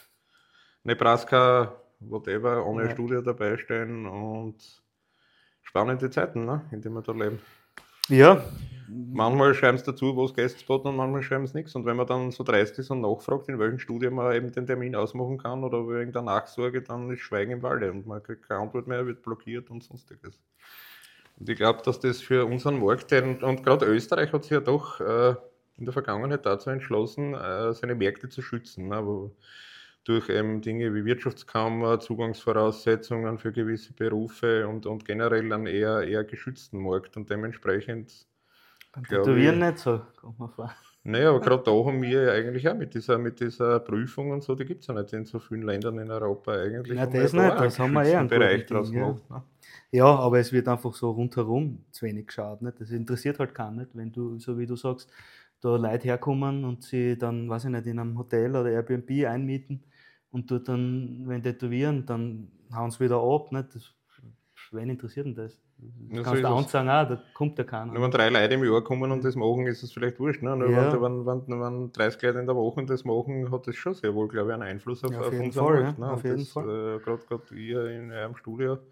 Nebraska, whatever, ohne Studio dabei stehen und spannende Zeiten, ne, in denen wir da leben. Ja. Manchmal schreiben sie dazu, wo es Gästespot und manchmal schreiben sie nichts. Und wenn man dann so dreist ist und nachfragt, in welchem Studio man eben den Termin ausmachen kann oder wegen der Nachsorge, dann ist Schweigen im Walde und man kriegt keine Antwort mehr, wird blockiert und sonstiges. Und ich glaube, dass das für unseren Markt, und gerade Österreich hat sich ja doch in der Vergangenheit dazu entschlossen, seine Märkte zu schützen, ne, wo durch eben Dinge wie Wirtschaftskammer, Zugangsvoraussetzungen für gewisse Berufe und generell einen eher geschützten Markt und dementsprechend beim Tätowieren nicht so, kommt man vor. Naja, aber gerade da haben wir ja eigentlich auch mit dieser Prüfung und so, die gibt es ja nicht in so vielen Ländern in Europa eigentlich. Nein, das nicht, das haben wir einen Bereich draus gemacht. Ne? Ja, aber es wird einfach so rundherum zu wenig geschaut. Nicht? Das interessiert halt keinen nicht, wenn du, so wie du sagst, da Leute herkommen und sie dann, weiß ich nicht, in einem Hotel oder Airbnb einmieten und dort dann, wenn tätowieren, dann hauen sie wieder ab. Nicht? Wen interessiert denn das? Du kannst auch sagen, da kommt ja keiner. Wenn 3 Leute im Jahr kommen und das machen, ist es vielleicht wurscht. Ne? Nur wenn 30 Leute in der Woche das machen, hat das schon sehr wohl, glaube ich, einen Einfluss auf unseren Markt. Ne? Auf jeden Fall. Gerade ihr in eurem Studio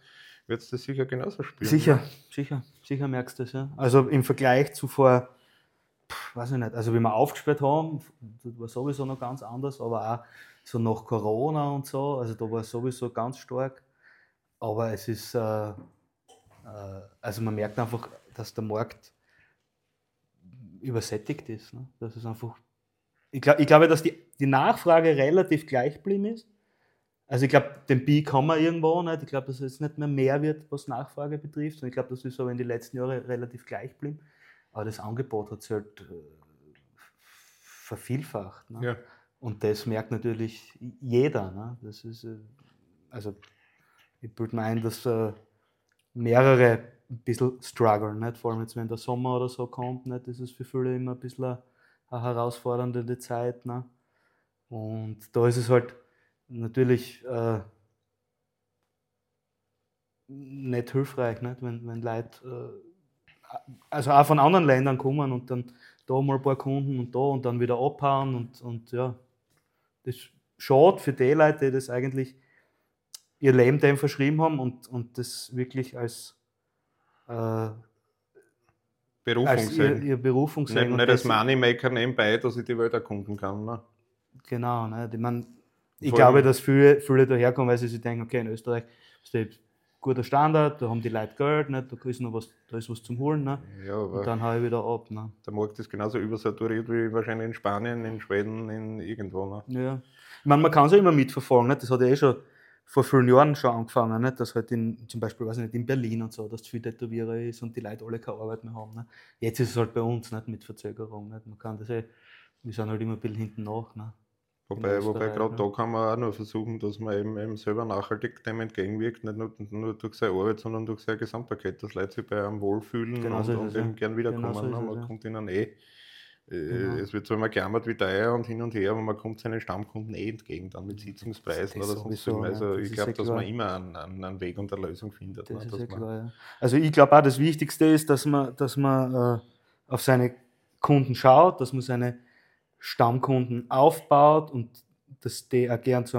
Wird das sicher genauso spüren. Sicher merkst du das, ja. Also im Vergleich zu vor, weiß ich nicht, also wie wir aufgespielt haben, das war sowieso noch ganz anders, aber auch so nach Corona und so, also da war es sowieso ganz stark. Aber es ist, also man merkt einfach, dass der Markt übersättigt ist. Ne? Das ist einfach, ich glaube, dass die Nachfrage relativ gleich geblieben ist. Also ich glaube, den Peak haben wir irgendwo nicht. Ich glaube, dass es nicht mehr wird, was Nachfrage betrifft. Und ich glaube, das ist aber in den letzten Jahren relativ gleich geblieben. Aber das Angebot hat sich halt vervielfacht. Ne? Ja. Und das merkt natürlich jeder. Ne? Das ist, also ich bilde mir ein, dass mehrere ein bisschen strugglen. Nicht? Vor allem jetzt, wenn der Sommer oder so kommt, nicht? Das ist für viele immer ein bisschen eine herausfordernde Zeit. Ne? Und da ist es halt natürlich nicht hilfreich, nicht? Wenn Leute also auch von anderen Ländern kommen und dann da mal ein paar Kunden und dann wieder abhauen und ja, das ist schade für die Leute, die das eigentlich ihr Leben dem verschrieben haben und das wirklich als Berufung sehen. Ihr Berufung sehen. Nicht als Moneymaker nebenbei, dass ich die Welt erkunden kann. Ne? Genau, ne? Ich glaube, dass viele daherkommen, weil sie sich denken, okay, in Österreich ist ein guter Standard, da haben die Leute Geld, ne? Da ist was zum Holen. Ne? Ja, aber und dann haue ich wieder ab. Ne? der Markt ist genauso übersaturiert wie wahrscheinlich in Spanien, in Schweden, in irgendwo. Ne? Ja. Ich meine, man kann es ja immer mitverfolgen. Nicht? Das hat ja schon vor vielen Jahren schon angefangen, nicht? Dass halt zum Beispiel, weiß ich nicht, in Berlin und so, dass es viel Tätowierer ist und die Leute alle keine Arbeit mehr haben. Nicht? Jetzt ist es halt bei uns nicht mit Verzögerung. Nicht? Man kann das wir sind halt immer ein bisschen hinten nach. Ne? Wobei gerade da kann man auch nur versuchen, dass man eben selber nachhaltig dem entgegenwirkt, nicht nur durch seine Arbeit, sondern durch sein Gesamtpaket, dass Leute sich bei einem wohlfühlen Genau so und eben gern wiederkommen. Genau so ist man es, kommt ihnen Genau. es wird zwar immer gejammert wie teuer und hin und her, aber man kommt seinen Stammkunden entgegen, dann mit Sitzungspreisen Das oder sonst sowieso, was. Also ja, ich glaube, dass man immer einen Weg und eine Lösung findet. Das Ne, ist ja dass man, klar, ja. Also ich glaube auch, das Wichtigste ist, dass man auf seine Kunden schaut, dass man seine Stammkunden aufbaut und dass die auch gern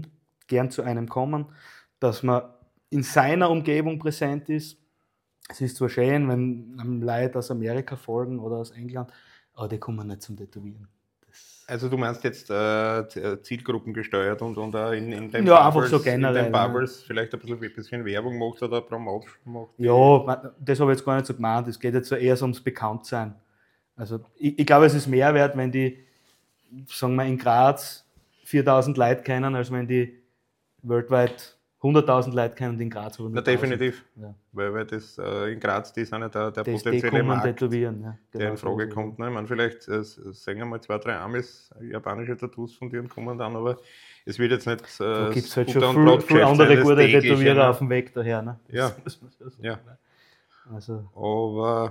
zu einem kommen, dass man in seiner Umgebung präsent ist. Es ist zwar schön, wenn einem Leute aus Amerika folgen oder aus England, aber die kommen nicht zum Tätowieren. also du meinst jetzt Zielgruppen gesteuert und auch in den Ja, Bubbles, einfach so generell, in den Bubbles vielleicht ein bisschen Werbung macht oder Promotion macht. Ja, das habe ich jetzt gar nicht so gemeint. Es geht jetzt eher so ums Bekanntsein. Also ich glaube, es ist mehr wert, wenn die, sagen wir, in Graz 4.000 Leute kennen, als wenn die weltweit 100.000 Leute kennen und in Graz 100.000. Na, definitiv. Ja. Weil das in Graz, die sind ja der Die potenzielle Markt, tätowieren, ja, genau der in Frage so kommt. Ne? Ich meine, vielleicht sehen einmal 2, 3 Amis japanische Tattoos von dir und kommen dann, aber es wird jetzt nicht da gibt es halt Butter- schon und viel Brotgeschäft andere sein, das gute tägliche, Tätowierer ne? auf dem Weg daher. Ne? Ja. Das muss man so Ja. sagen. Also, Aber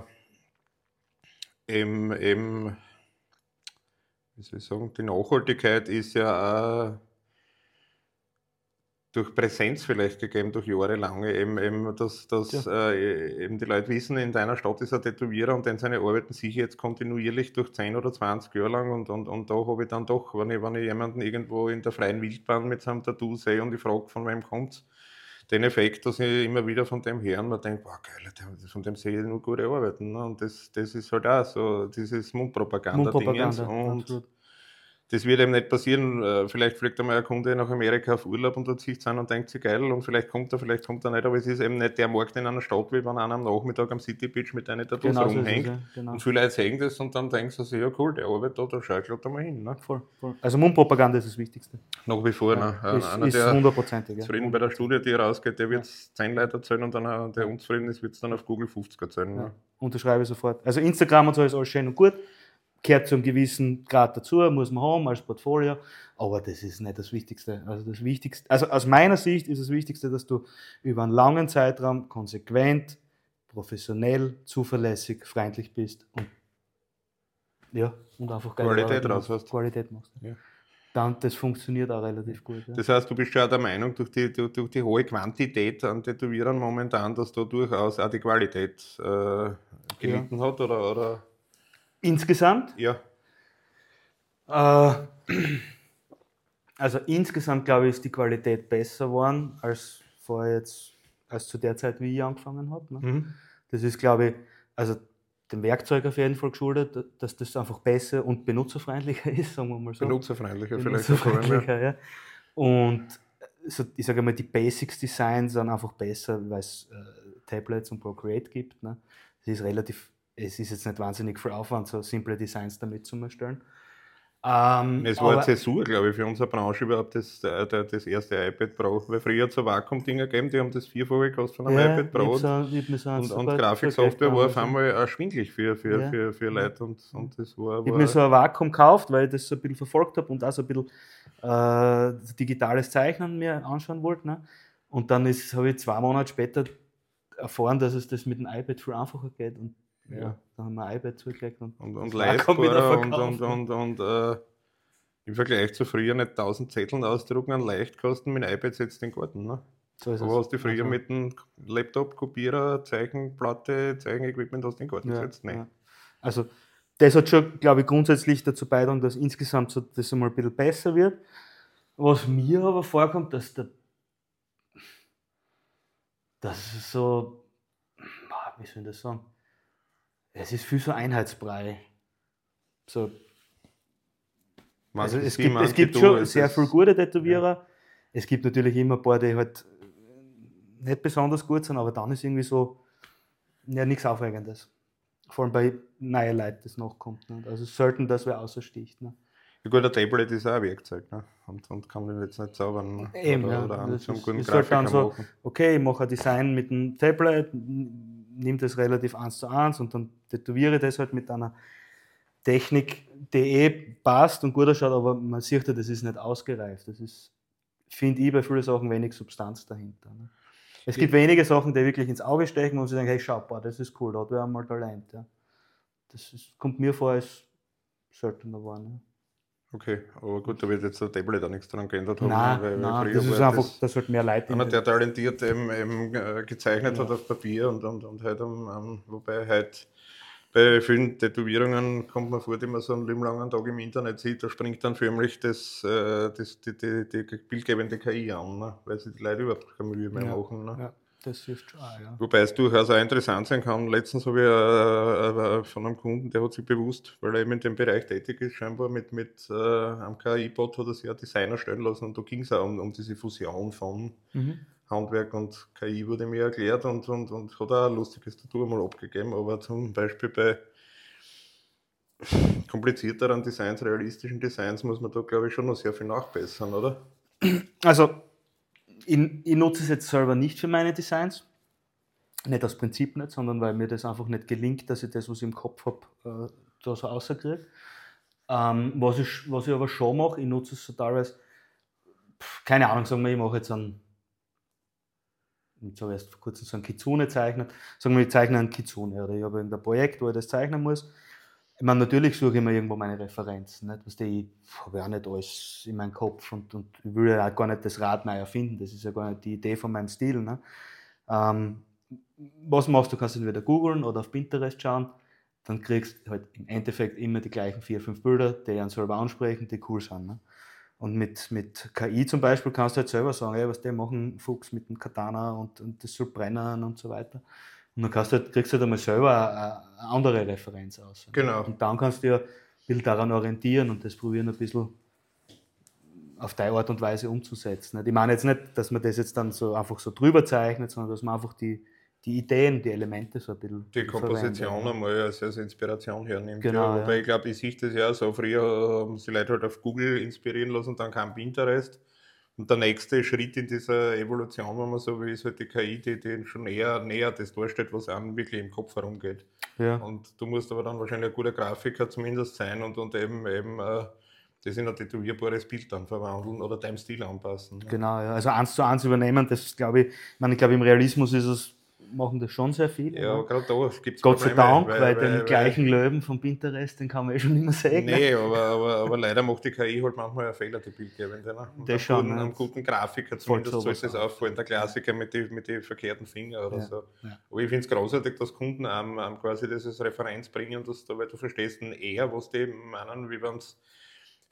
eben, wie soll ich sagen, die Nachhaltigkeit ist ja auch durch Präsenz vielleicht gegeben, durch jahrelange, dass eben die Leute wissen, in deiner Stadt ist ein Tätowierer und dann seine Arbeiten sehe ich jetzt kontinuierlich durch 10 oder 20 Jahre lang und da habe ich dann doch, wenn ich jemanden irgendwo in der freien Wildbahn mit seinem Tattoo sehe und ich frage, von wem kommt's, den Effekt, dass ich immer wieder von dem hören, man denkt, wow, geil, von dem sehe ich nur gute Arbeiten. Ne? Und das ist halt auch so dieses Mundpropaganda-Dingens. Und absolut. das wird eben nicht passieren. Vielleicht fliegt einmal ein Kunde nach Amerika auf Urlaub und dort sieht es an und denkt sich geil und vielleicht kommt er nicht, aber es ist eben nicht der Markt in einer Stadt, wie wenn einer am Nachmittag am City Beach mit deinen Tattoos Genau so ist es, rumhängt. ja, genau. Und viele Leute sehen das und dann denken sie sich, ja cool, der arbeitet da schau ich gleich da mal hin. Ne? Voll. Also Mundpropaganda ist das Wichtigste. Nach wie vor. Ja, Ne? ist Der 100%ig. zufrieden bei der Studie, die rausgeht, der wird es 10 Leute erzählen und dann der unzufrieden ist, wird es dann auf Google 50 erzählen. Ja. Ne? Unterschreibe ich sofort. Also Instagram und so ist alles schön und gut, gehört zu einem gewissen Grad dazu, muss man haben als Portfolio, aber das ist nicht das Wichtigste. Also aus meiner Sicht ist das Wichtigste, dass du über einen langen Zeitraum konsequent, professionell, zuverlässig, freundlich bist und einfach Qualität raus hast. Qualität machst. Ja. Dann, das funktioniert auch relativ gut. Ja. Das heißt, du bist ja der Meinung, durch die hohe Quantität an Tätowierern momentan, dass da durchaus auch die Qualität gelitten hat? Oder? Insgesamt? Ja. Also insgesamt, glaube ich, ist die Qualität besser geworden als vor jetzt als zu der Zeit, wie ich angefangen habe. Ne? Das ist, glaube ich, also dem Werkzeug auf jeden Fall geschuldet, dass das einfach besser und benutzerfreundlicher ist, sagen wir mal so. Benutzerfreundlicher vielleicht auch vor allem, ja. Benutzerfreundlicher, ja. Und so, ich sage mal, die Basics-Designs sind einfach besser, weil es Tablets und Procreate gibt. Ne? Es ist jetzt nicht wahnsinnig viel Aufwand, so simple Designs damit zu erstellen. Es war eine Aber Zäsur, glaube ich, für unsere Branche überhaupt das erste iPad Pro. Weil früher hat es so Vakuum-Dinger gegeben, die haben das vierfache gekostet von einem ja, iPad Pro. Und Grafiksoftware war auf einmal erschwinglich für Leute. Und das war. Ich habe mir so ein Vakuum gekauft, weil ich das so ein bisschen verfolgt habe und auch so ein bisschen digitales Zeichnen mir anschauen wollte. Ne? Und dann habe ich 2 Monate später erfahren, dass es das mit dem iPad viel einfacher geht. Und ja, dann haben wir ein iPad zugekriegt und leistbar und im Vergleich zu früher nicht 1000 Zetteln ausdrucken an Leichtkosten, mit dem iPad setzt den Garten. Ne? So ist Aber es. hast du früher mit dem Laptop, Kopierer, Zeichenplatte, Zeichenequipment aus den Garten gesetzt? Nein. Ja. Also das hat schon, glaube ich, grundsätzlich dazu beigetragen, dass insgesamt so das einmal ein bisschen besser wird. Was mir aber vorkommt, dass es so, wie soll ich das sagen? Es ist viel so Einheitsbrei. So, also es gibt schon sehr viele gute Tätowierer. Ja. Es gibt natürlich immer ein paar, die halt nicht besonders gut sind, aber dann ist irgendwie so nichts Aufregendes. Vor allem bei neuen Leuten, das nachkommt. Ne? Also selten, dass wer außersticht. Ne? Ja gut, ein Tablet ist auch ein Werkzeug, ne? und kann den jetzt nicht zaubern. Ne? Eben, oder das zum ist, guten ist halt dann so, machen. okay, ich mache ein Design mit einem Tablet, nehme das relativ 1:1 und dann tätowiere das halt mit einer Technik, die passt und gut ausschaut, aber man sieht ja, das ist nicht ausgereift. Das ist, finde ich, bei vielen Sachen wenig Substanz dahinter. Ne? Es gibt wenige Sachen, die wirklich ins Auge stechen und sie sagen, hey, schau, boah, das ist cool, da hat wer einmal Talent. Ja. Kommt mir vor, als seltener war. Ne? Okay, aber gut, da wird jetzt der Tablet auch nichts dran geändert haben. Nein, das ist einfach, dass halt mehr Leute... Einer, der talentiert eben gezeichnet hat auf Papier und halt wobei halt bei vielen Tätowierungen kommt man vor, die man so einen lieben langen Tag im Internet sieht, da springt dann förmlich die bildgebende KI an, ne? Weil sich die Leute überhaupt keine Mühe mehr machen. Ne? Ja, das ist schon, ja. Wobei es durchaus auch interessant sein kann. Letztens habe ich von einem Kunden, der hat sich bewusst, weil er eben in dem Bereich tätig ist, scheinbar mit einem KI-Bot hat er sich ein Design erstellen lassen und da ging es auch um diese Fusion von Handwerk und KI wurde mir erklärt und hat auch ein lustiges Tattoo mal abgegeben, aber zum Beispiel bei komplizierteren Designs, realistischen Designs, muss man da, glaube ich, schon noch sehr viel nachbessern, oder? Also, ich nutze es jetzt selber nicht für meine Designs. Nicht aus Prinzip nicht, sondern weil mir das einfach nicht gelingt, dass ich das, was ich im Kopf habe, da so rauskriege. Was ich aber schon mache, ich nutze es so teilweise, keine Ahnung, sagen wir, ich mache jetzt ich habe erst vor kurzem so einen Kitsune gezeichnet. Sagen wir, ich zeichne einen Kitsune oder ich habe irgendein Projekt, wo ich das zeichnen muss. Ich meine, natürlich suche ich mir irgendwo meine Referenzen. Nicht? Ich habe ja auch nicht alles in meinem Kopf und ich will ja auch gar nicht das Rad neu erfinden. Das ist ja gar nicht die Idee von meinem Stil. Ne? Was machst du? Kannst entweder googeln oder auf Pinterest schauen. Dann kriegst du halt im Endeffekt immer die gleichen 4, 5 Bilder, die einen selber ansprechen, die cool sind. Ne? Und mit KI zum Beispiel kannst du halt selber sagen, hey, was die machen, Fuchs mit dem Katana und das soll brennen und so weiter. Und dann kriegst du halt einmal selber eine andere Referenz aus. Genau. Und dann kannst du ja ein bisschen daran orientieren und das probieren ein bisschen auf deine Art und Weise umzusetzen. Ich meine jetzt nicht, dass man das jetzt dann so einfach so drüber zeichnet, sondern dass man einfach die Ideen, die Elemente so ein bisschen die Komposition einmal als Inspiration hernimmt. Genau, ja. Wobei ich glaube, ich sehe das ja so. Früher haben sich die Leute halt auf Google inspirieren lassen, dann kam Pinterest. Und der nächste Schritt in dieser Evolution, wenn man so will, ist halt die KI, die schon näher das darstellt, was einem wirklich im Kopf herumgeht. Ja. Und du musst aber dann wahrscheinlich ein guter Grafiker zumindest sein und eben das in ein tätowierbares Bild dann verwandeln oder deinem Stil anpassen. Ne? Genau, ja. Also 1:1 übernehmen, das glaube ich, im Realismus machen das schon sehr viele. Ja, gerade da gibt es Gott sei Dank, weil den gleichen Löwen von Pinterest, den kann man schon nicht mehr sehen. Nee, aber leider macht die KI halt manchmal einen Fehler, die Bildgebende. Ne? Das schon. Einem guten Grafiker zumindest sollte es auffallen, der Klassiker mit den verkehrten Fingern oder so. Ja. Aber ich finde es großartig, dass Kunden quasi das als Referenz bringen, weil du verstehst eher, was die meinen, wie wenn es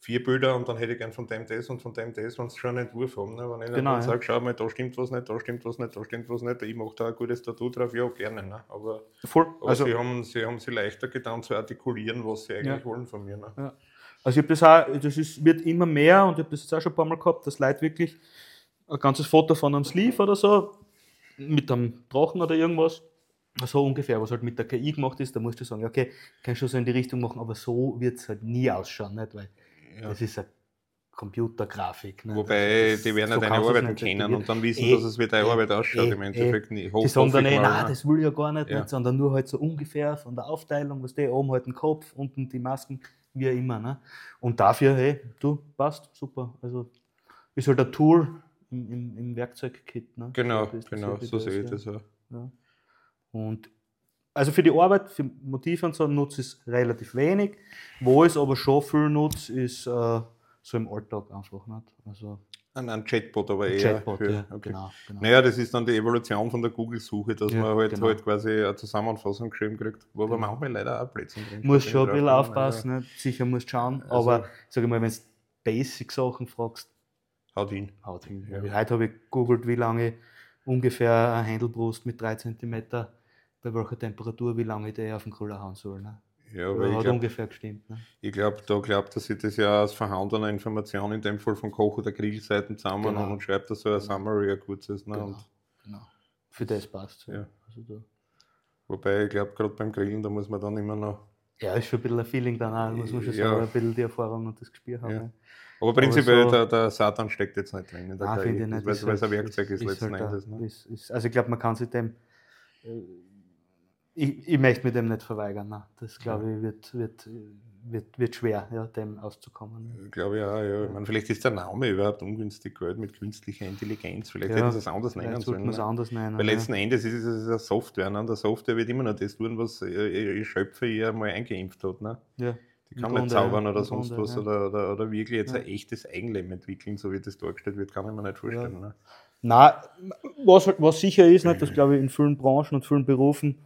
4 Bilder und dann hätte ich gern von dem das und von dem das, wenn sie schon einen Entwurf haben. Ne? Wenn ich Genau, dann ja. sage, schau mal, da stimmt was nicht, da stimmt was nicht, da stimmt was nicht, ich mache da ein gutes Tattoo drauf, ja, gerne. Ne? Aber Voll. Also, sie haben sie leichter getan zu artikulieren, was sie eigentlich wollen von mir. Ne? ja. Also ich habe wird immer mehr und ich habe das jetzt auch schon ein paar Mal gehabt, dass Leute wirklich ein ganzes Foto von einem Sleeve oder so, mit einem Drachen oder irgendwas, so ungefähr, was halt mit der KI gemacht ist, da musst du sagen, okay, kannst du so in die Richtung machen, aber so wird es halt nie ausschauen, nicht? Weil das ist eine Computergrafik. Nicht? Wobei, also die werden ja so deine kannst du es Arbeiten nicht kennen replizieren. und dann wissen, dass es wie deine Arbeit ausschaut im Endeffekt. Die sagen dann nein, Ne? das will ich ja gar nicht, Ja. nicht, sondern nur halt so ungefähr von der Aufteilung, was der oben halt den Kopf, unten die Masken, wie auch immer. Ne? Und dafür, hey, du, passt, super. Also ist halt ein Tool im Werkzeugkit. Ne? Genau, So, genau, so sehe ich das auch. Ja. Und also für die Arbeit, für Motive und so nutze ich es relativ wenig. Wo ich es aber schon viel nutze, ist so im Alltag einfach. Nicht? Also Ein Chatbot, aber eher. Chatbot, für, ja, okay. genau. Naja, das ist dann die Evolution von der Google-Suche, dass Ja, man halt, genau. halt quasi eine Zusammenfassung geschrieben kriegt, wo aber manchmal leider auch Blödsinn drin Muss steht, schon ein wenn ich bisschen drauf bin. aufpassen, nicht? Sicher musst schauen, Also- aber sage mal, wenn du Basic-Sachen fragst, Haut hin. haut hin. Ja. Heute habe ich gegoogelt, wie lange ungefähr eine Händelbrust mit 3 cm, bei welcher Temperatur, wie lange ich die auf den Griller hauen soll. Ne? Ja, Ja, weil hat ungefähr gestimmt. Ne? ich glaube, dass sich das ja aus vorhandener Information, in dem Fall von Koch- oder Grillseiten zusammen Genau. und schreibt da so ein Summary, ein kurzes. Ne? Genau, Und, genau. Für das passt. Ja. Also da. wobei, ich glaube, gerade beim Grillen, da muss man dann immer noch. Ja, ist schon ein bisschen ein Feeling dann auch, muss man schon Ja. sagen, ein bisschen die Erfahrung und das Gespür haben. Ja. Ne? Aber prinzipiell, so- der Satan steckt jetzt nicht drin in der Nein, KI, finde ich nicht. weil es ein Werkzeug ist letzten halt Endes. Ne? also ich glaube, man kann sich dem, ich möchte mit dem nicht verweigern. Nein. Das glaube ich wird schwer, ja, dem auszukommen. Ich glaube ja, ja. Ich meine, vielleicht ist der Name überhaupt ungünstig gewählt mit künstlicher Intelligenz. Vielleicht Ja, hätten sie es anders nennen Vielleicht sollte sollen. man es Ne? anders nennen. Weil ja. letzten Endes ist es eine Software. Ne? Und der Software wird immer noch das tun, was ihr Schöpfer ihr mal eingeimpft hat. Ne? Ja, Die im kann Grunde, nicht zaubern ja, oder im sonst Grunde, was ja. oder wirklich jetzt ein echtes Eigenleben entwickeln, so wie das dargestellt wird, kann ich mir nicht vorstellen. Ne? Nein, was sicher ist, nicht, das glaube ich in vielen Branchen und vielen Berufen,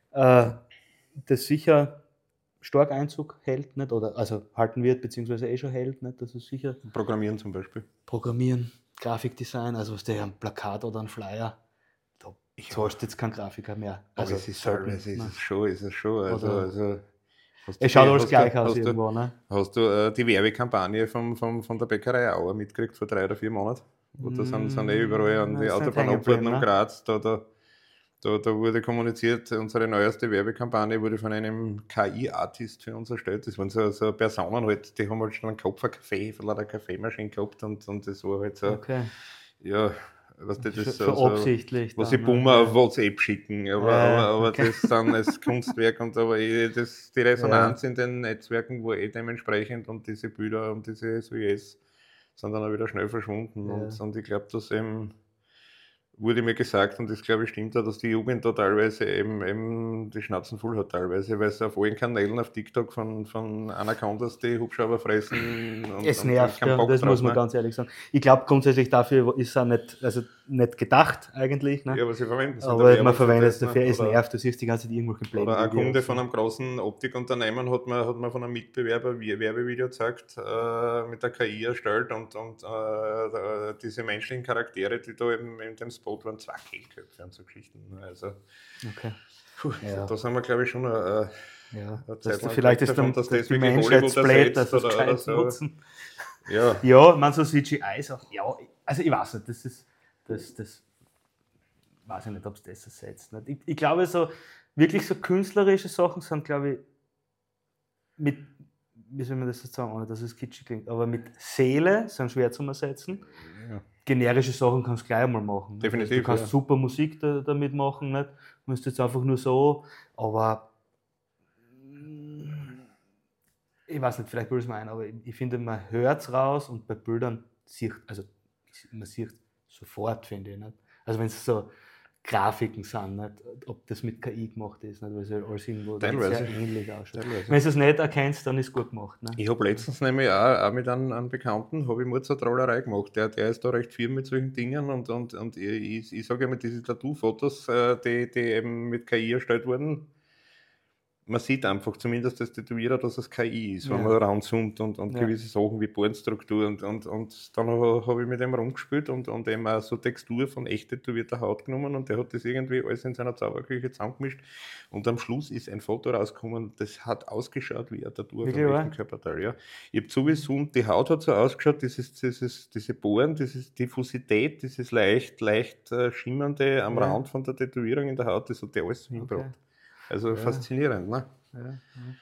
das sicher stark Einzug hält, nicht, oder also halten wird, beziehungsweise schon hält, nicht, das ist sicher Programmieren zum Beispiel. Programmieren, Grafikdesign, also was der ein Plakat oder ein Flyer, da zahlst du jetzt kein Grafiker mehr. Also Also es ist selten, teilweise ist ne. es schon. Also, Es schaut alles gleich aus irgendwo, ne? Hast du die Werbekampagne von der Bäckerei Auer mitgekriegt vor 3 oder 4 Monaten? Da sind überall an die ist nicht Autobahnabfahrten um hängen geblieben, Graz. Da wurde kommuniziert, unsere neueste Werbekampagne wurde von einem KI-Artist für uns erstellt. Das waren so Personen halt, die haben halt schon einen Kopf, ein Kaffee, vielleicht eine Kaffeemaschine gehabt und das war halt so, Okay. ja, was das Schon so, absichtlich. was dann, sie ne? Boomer auf WhatsApp schicken, aber okay. das dann als Kunstwerk und aber die Resonanz in den Netzwerken war dementsprechend und diese Bilder und diese SOS sind dann auch wieder schnell verschwunden und ich glaube, dass eben wurde mir gesagt, und das glaube ich stimmt auch, dass die Jugend da teilweise eben die Schnatzen voll hat teilweise, weil sie auf allen Kanälen auf TikTok von Anacondas die Hubschrauber fressen und Es nervt, keinen ja, Bock das drauf, muss man ne? ganz ehrlich sagen. Ich glaube, grundsätzlich dafür ist er nicht gedacht eigentlich. Ne? Ja, aber sie verwenden es in der aber Werbung man verwendet es für das, dafür, ne? es nervt, du siehst die ganze Zeit irgendwelche Blenden. Oder ein Kunde von einem großen Optikunternehmen hat mir von einem Mitbewerber ein Werbevideo gezeigt, mit der KI erstellt und diese menschlichen Charaktere, die da eben in dem Spot waren, 2 Kehlköpfe und so Geschichten. Also, okay. da sind wir, glaube ich, schon eine Zeit lang vielleicht ist davon, dann dass das die wirklich Menschheit Hollywood spät, dass ersetzt das oder gescheit so. nutzen. Ja. Ja, man so CGI-Sachen, ja, also ich weiß nicht, das weiß ich nicht, ob es das ersetzt. Nicht? Ich glaube, so wirklich so künstlerische Sachen sind, glaube ich, mit, wie soll man das jetzt sagen, ohne dass es kitschig klingt, aber mit Seele sind schwer zu ersetzen. Ja. Generische Sachen kannst du gleich einmal machen. Definitiv, Also du kannst super Musik damit machen, nicht? Du musst jetzt einfach nur so, aber ich weiß nicht, vielleicht will es mir ein, aber ich finde, man hört es raus und bei Bildern man sieht sofort, finde ich. Nicht? Also wenn es so Grafiken sind, nicht? Ob das mit KI gemacht ist, nicht? Weil es halt alles irgendwo sehr ähnlich ausschaut. Wenn du es nicht erkennst, dann ist es gut gemacht. Nicht? Ich habe letztens nämlich auch mit einem Bekannten, habe ich mal so eine Trollerei gemacht. Der ist da recht firm mit solchen Dingen und ich sage immer, diese Tattoo-Fotos, die eben mit KI erstellt wurden, man sieht einfach zumindest als Tätowierer, dass es KI ist, wenn Ja. man ranzoomt und Ja. gewisse Sachen wie Bodenstruktur und dann habe ich mit dem rumgespielt und eben auch so Textur von echt tätowierter Haut genommen und der hat das irgendwie alles in seiner Zauberküche zusammengemischt und am Schluss ist ein Foto rausgekommen, das hat ausgeschaut wie ein Tattoo auf Wirklich, einem oder? echten Körperteil. Ja. Ich habe zugezoomt, die Haut hat so ausgeschaut, diese Poren, diese Diffusität, dieses leicht schimmernde am Ja. Rand von der Tätowierung in der Haut, das hat der alles hingebracht. Okay. Also Ja. faszinierend, ne? Ja.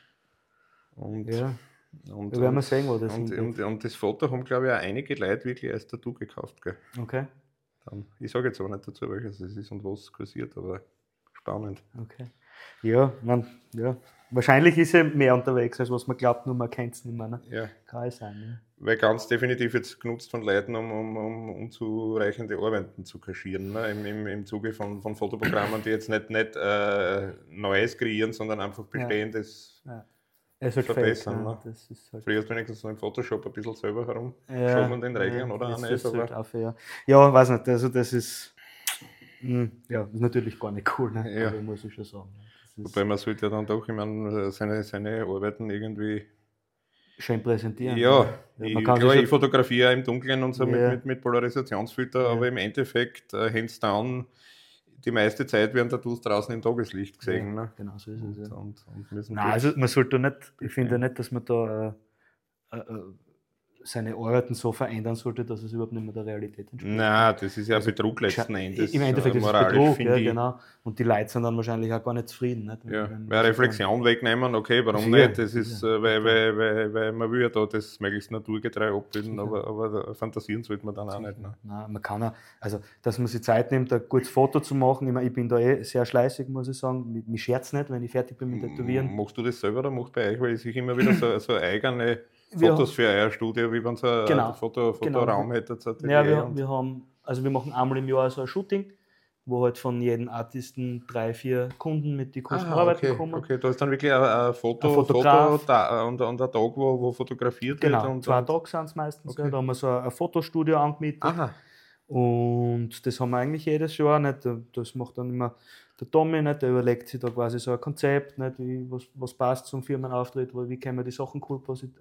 Und, Ja. und, Wir werden mal und, sehen, wo das und, hingeht. und das Foto haben, glaube ich, auch einige Leute wirklich als Tattoo gekauft. Gell? Okay. Ich sage jetzt aber nicht dazu, welches es ist und was kursiert, aber spannend. Okay. Ja, ja. Wahrscheinlich ist er mehr unterwegs, als was man glaubt, nur man kennt es nicht mehr. Ne? Ja. Kann es sein. Ne? Weil ganz definitiv jetzt genutzt von Leuten, um unzureichende Arbeiten zu kaschieren. Ne? Im Zuge von Fotoprogrammen, die jetzt nicht Neues kreieren, sondern einfach Bestehendes Es wird verbessern. fake, Ne? Das ist halt Früher hast du wenigstens noch im Photoshop ein bisschen selber herumgeschoben und den Reglern oder auch das nicht. ist Aber halt auch, ja, weiß nicht, also das ist, ist natürlich gar nicht cool, ne? Ja. Also, muss ich schon sagen. Das ist wobei man sollte ja dann doch, ich meine, seine Arbeiten irgendwie. schön präsentieren. Ja, ne? Man kann sich ich schon, fotografiere auch im Dunkeln und so Ja. mit Polarisationsfilter, Ja. aber im Endeffekt, hands down, die meiste Zeit werden Tattoos draußen im Tageslicht gesehen. Ne? Genau so ist es. Ja. Und müssen Nein, also man sollte nicht, ich finde nicht, dass man da seine Arbeiten so verändern sollte, dass es überhaupt nicht mehr der Realität entspricht. Nein, das ist ja Betrug letzten Endes. Im Endeffekt ist es moralisch, Betrug, finde ich. genau. Und die Leute sind dann wahrscheinlich auch gar nicht zufrieden. Nicht? Ja, Wenn weil sie Reflexion wegnehmen, okay, warum Sicher, nicht? Das ist, sicher. weil man will ja da das möglichst naturgetreu abbilden, Sicher. aber fantasieren sollte man dann auch dann- nicht. Ne? Nein, man kann auch, also dass man sich Zeit nimmt, ein gutes Foto zu machen. Ich meine, ich bin da sehr schleißig, muss ich sagen. Mich scherzt nicht, wenn ich fertig bin mit Tätowieren. Machst du das selber oder macht bei euch? Weil ich sehe immer wieder so eigene Wir- Fotos für euer Studio, wie wenn so ein Genau, Fotoraum hätte. So Ja, wir machen einmal im Jahr so ein Shooting, wo halt von jedem Artisten 3-4 Kunden mit die kosten Arbeiten kommen. Okay, da ist dann wirklich ein Fotograf. und ein Tag, wo fotografiert Genau, wird. 2 Tage sind es meistens. Okay. Ja, da haben wir so ein Fotostudio angemietet. Aha, Und das haben wir eigentlich jedes Jahr. Nicht? Das macht dann immer der Tommy, nicht? Der überlegt sich da quasi so ein Konzept, nicht? Was passt zum Firmenauftritt, wie können wir die Sachen cool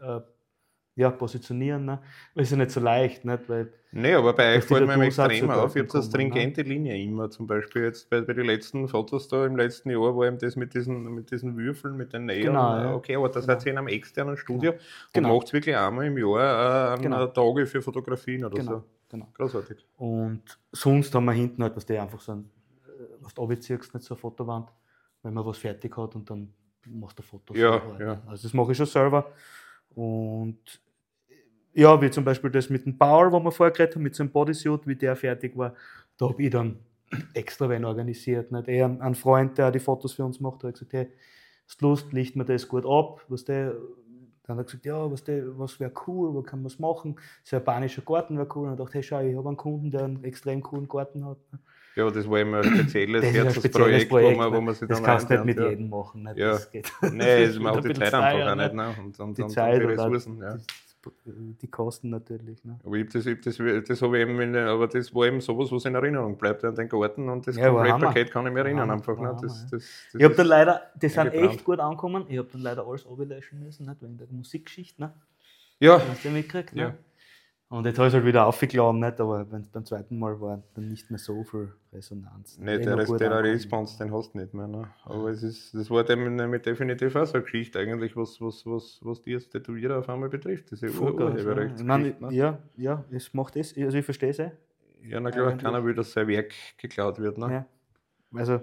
positionieren. Ne? Weil es ist ja nicht so leicht, nicht? Weil nee, aber bei euch dass die fällt mir Tattoos auch extrem zu auf, ihr Geltung habt eine kommen, stringente Linie immer, zum Beispiel jetzt bei den letzten Fotos da im letzten Jahr war eben das mit diesen Würfeln, mit den Neon, Genau, ja. okay, aber das seid ihr in einem externen Studio und Genau. macht wirklich einmal im Jahr Genau. Tage für Fotografien oder so. Genau. Großartig. Und sonst haben wir hinten halt, was der einfach so was du runterziehst, nicht so eine Fotowand, wenn man was fertig hat und dann machst du Fotos. Ja, selber halt, ja. ne? Also das mache ich schon selber. Und ja, wie zum Beispiel das mit dem Paul, wo wir vorher geredet haben, mit so einem Bodysuit, wie der fertig war, da habe ich dann extra wen organisiert. Nicht? Ein Freund, der die Fotos für uns macht, hat gesagt, hey, hast du Lust, licht mir das gut ab, was der. Dann hat er gesagt, ja, was wäre cool, wo kann man es machen? So ein japanischer Garten wäre cool. Und ich dachte, hey, schau, ich habe einen Kunden, der einen extrem coolen Garten hat. Ja, das war immer ein spezielles Das ist ein Herzensprojekt, spezielles wo Projekt, man sich das dann kannst du nicht mit einbrennt, jedem machen. Nicht? Ja. Das geht. Nein, Das man ist hat die ein Zeit bisschen einfach teuer, auch nicht. ne? Ne? Und Die Zeit die und auch Ressourcen. Ja. die Kosten natürlich. Ne? Aber das habe ich eben, aber das war eben sowas, was in Erinnerung bleibt an den Garten und das Ja, war Komplettpaket kann ich mich erinnern Hammer, einfach. war Ne? Das Ich habe dann ist leider, die sind eingebrannt. echt gut angekommen, ich habe dann leider alles ablöschen müssen, nicht? Wegen der Musikgeschichte, ne? Ja, Hast du mitgekriegt, ne? ja. Und jetzt habe ich es halt wieder aufgeladen, nicht? Aber wenn es beim zweiten Mal war, dann nicht mehr so viel Resonanz. Nee, noch gut der angekommen. Response, den hast du nicht mehr. Ne? Aber das war damit definitiv auch so eine Geschichte eigentlich, was die als Tätowierer auf einmal betrifft. Diese Vollgas, ja. Ich meine, ja, es macht es, also ich verstehe es. Ja, na klar, eigentlich. keiner will, dass sein Werk geklaut wird. Ne? Ja. Also,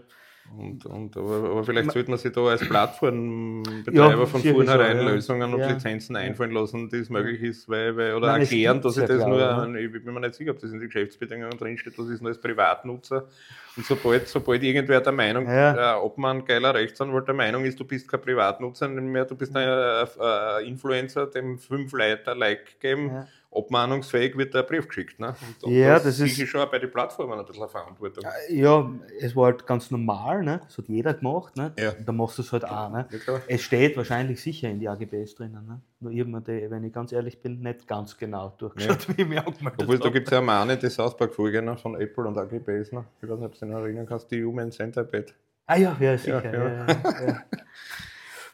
Aber vielleicht sollte man sich da als Plattformbetreiber von sicher vornherein schon, ja. Lösungen und Ja. Lizenzen einfallen lassen, die es möglich ist, oder Nein, es erklären, gibt's dass ich ja, das glaube nur, ich, ich bin mir nicht sicher, ob das in den Geschäftsbedingungen drinsteht, dass ich es nur als Privatnutzer und sobald irgendwer der Meinung, ob man ein geiler Rechtsanwalt der Meinung ist, du bist kein Privatnutzer mehr, du bist ein Influencer, dem 5 Leute ein Like geben, Ja. abmahnungsfähig wird der Brief geschickt. Ne? Und Ja, das das ist- sehe ich schon auch bei den Plattformen ein bisschen eine Verantwortung. ja, es war halt ganz normal, ne? Das hat jeder gemacht, ne? Ja. Und da machst du es halt auch, ne? Ja, klar. Es steht wahrscheinlich sicher in die AGBs drinnen, ne? Nur ich habe mir die, wenn ich ganz ehrlich bin, nicht ganz genau durchgeschaut, wie ich mich angemeldet Obwohl, da habe. gibt es ja auch eine, die South Park-Folge ne, von Apple und AGBs. Ne? Ich weiß nicht, ob du dich noch erinnern kannst, die Human Centipede. Ah ja, sicher. Ja. Ja.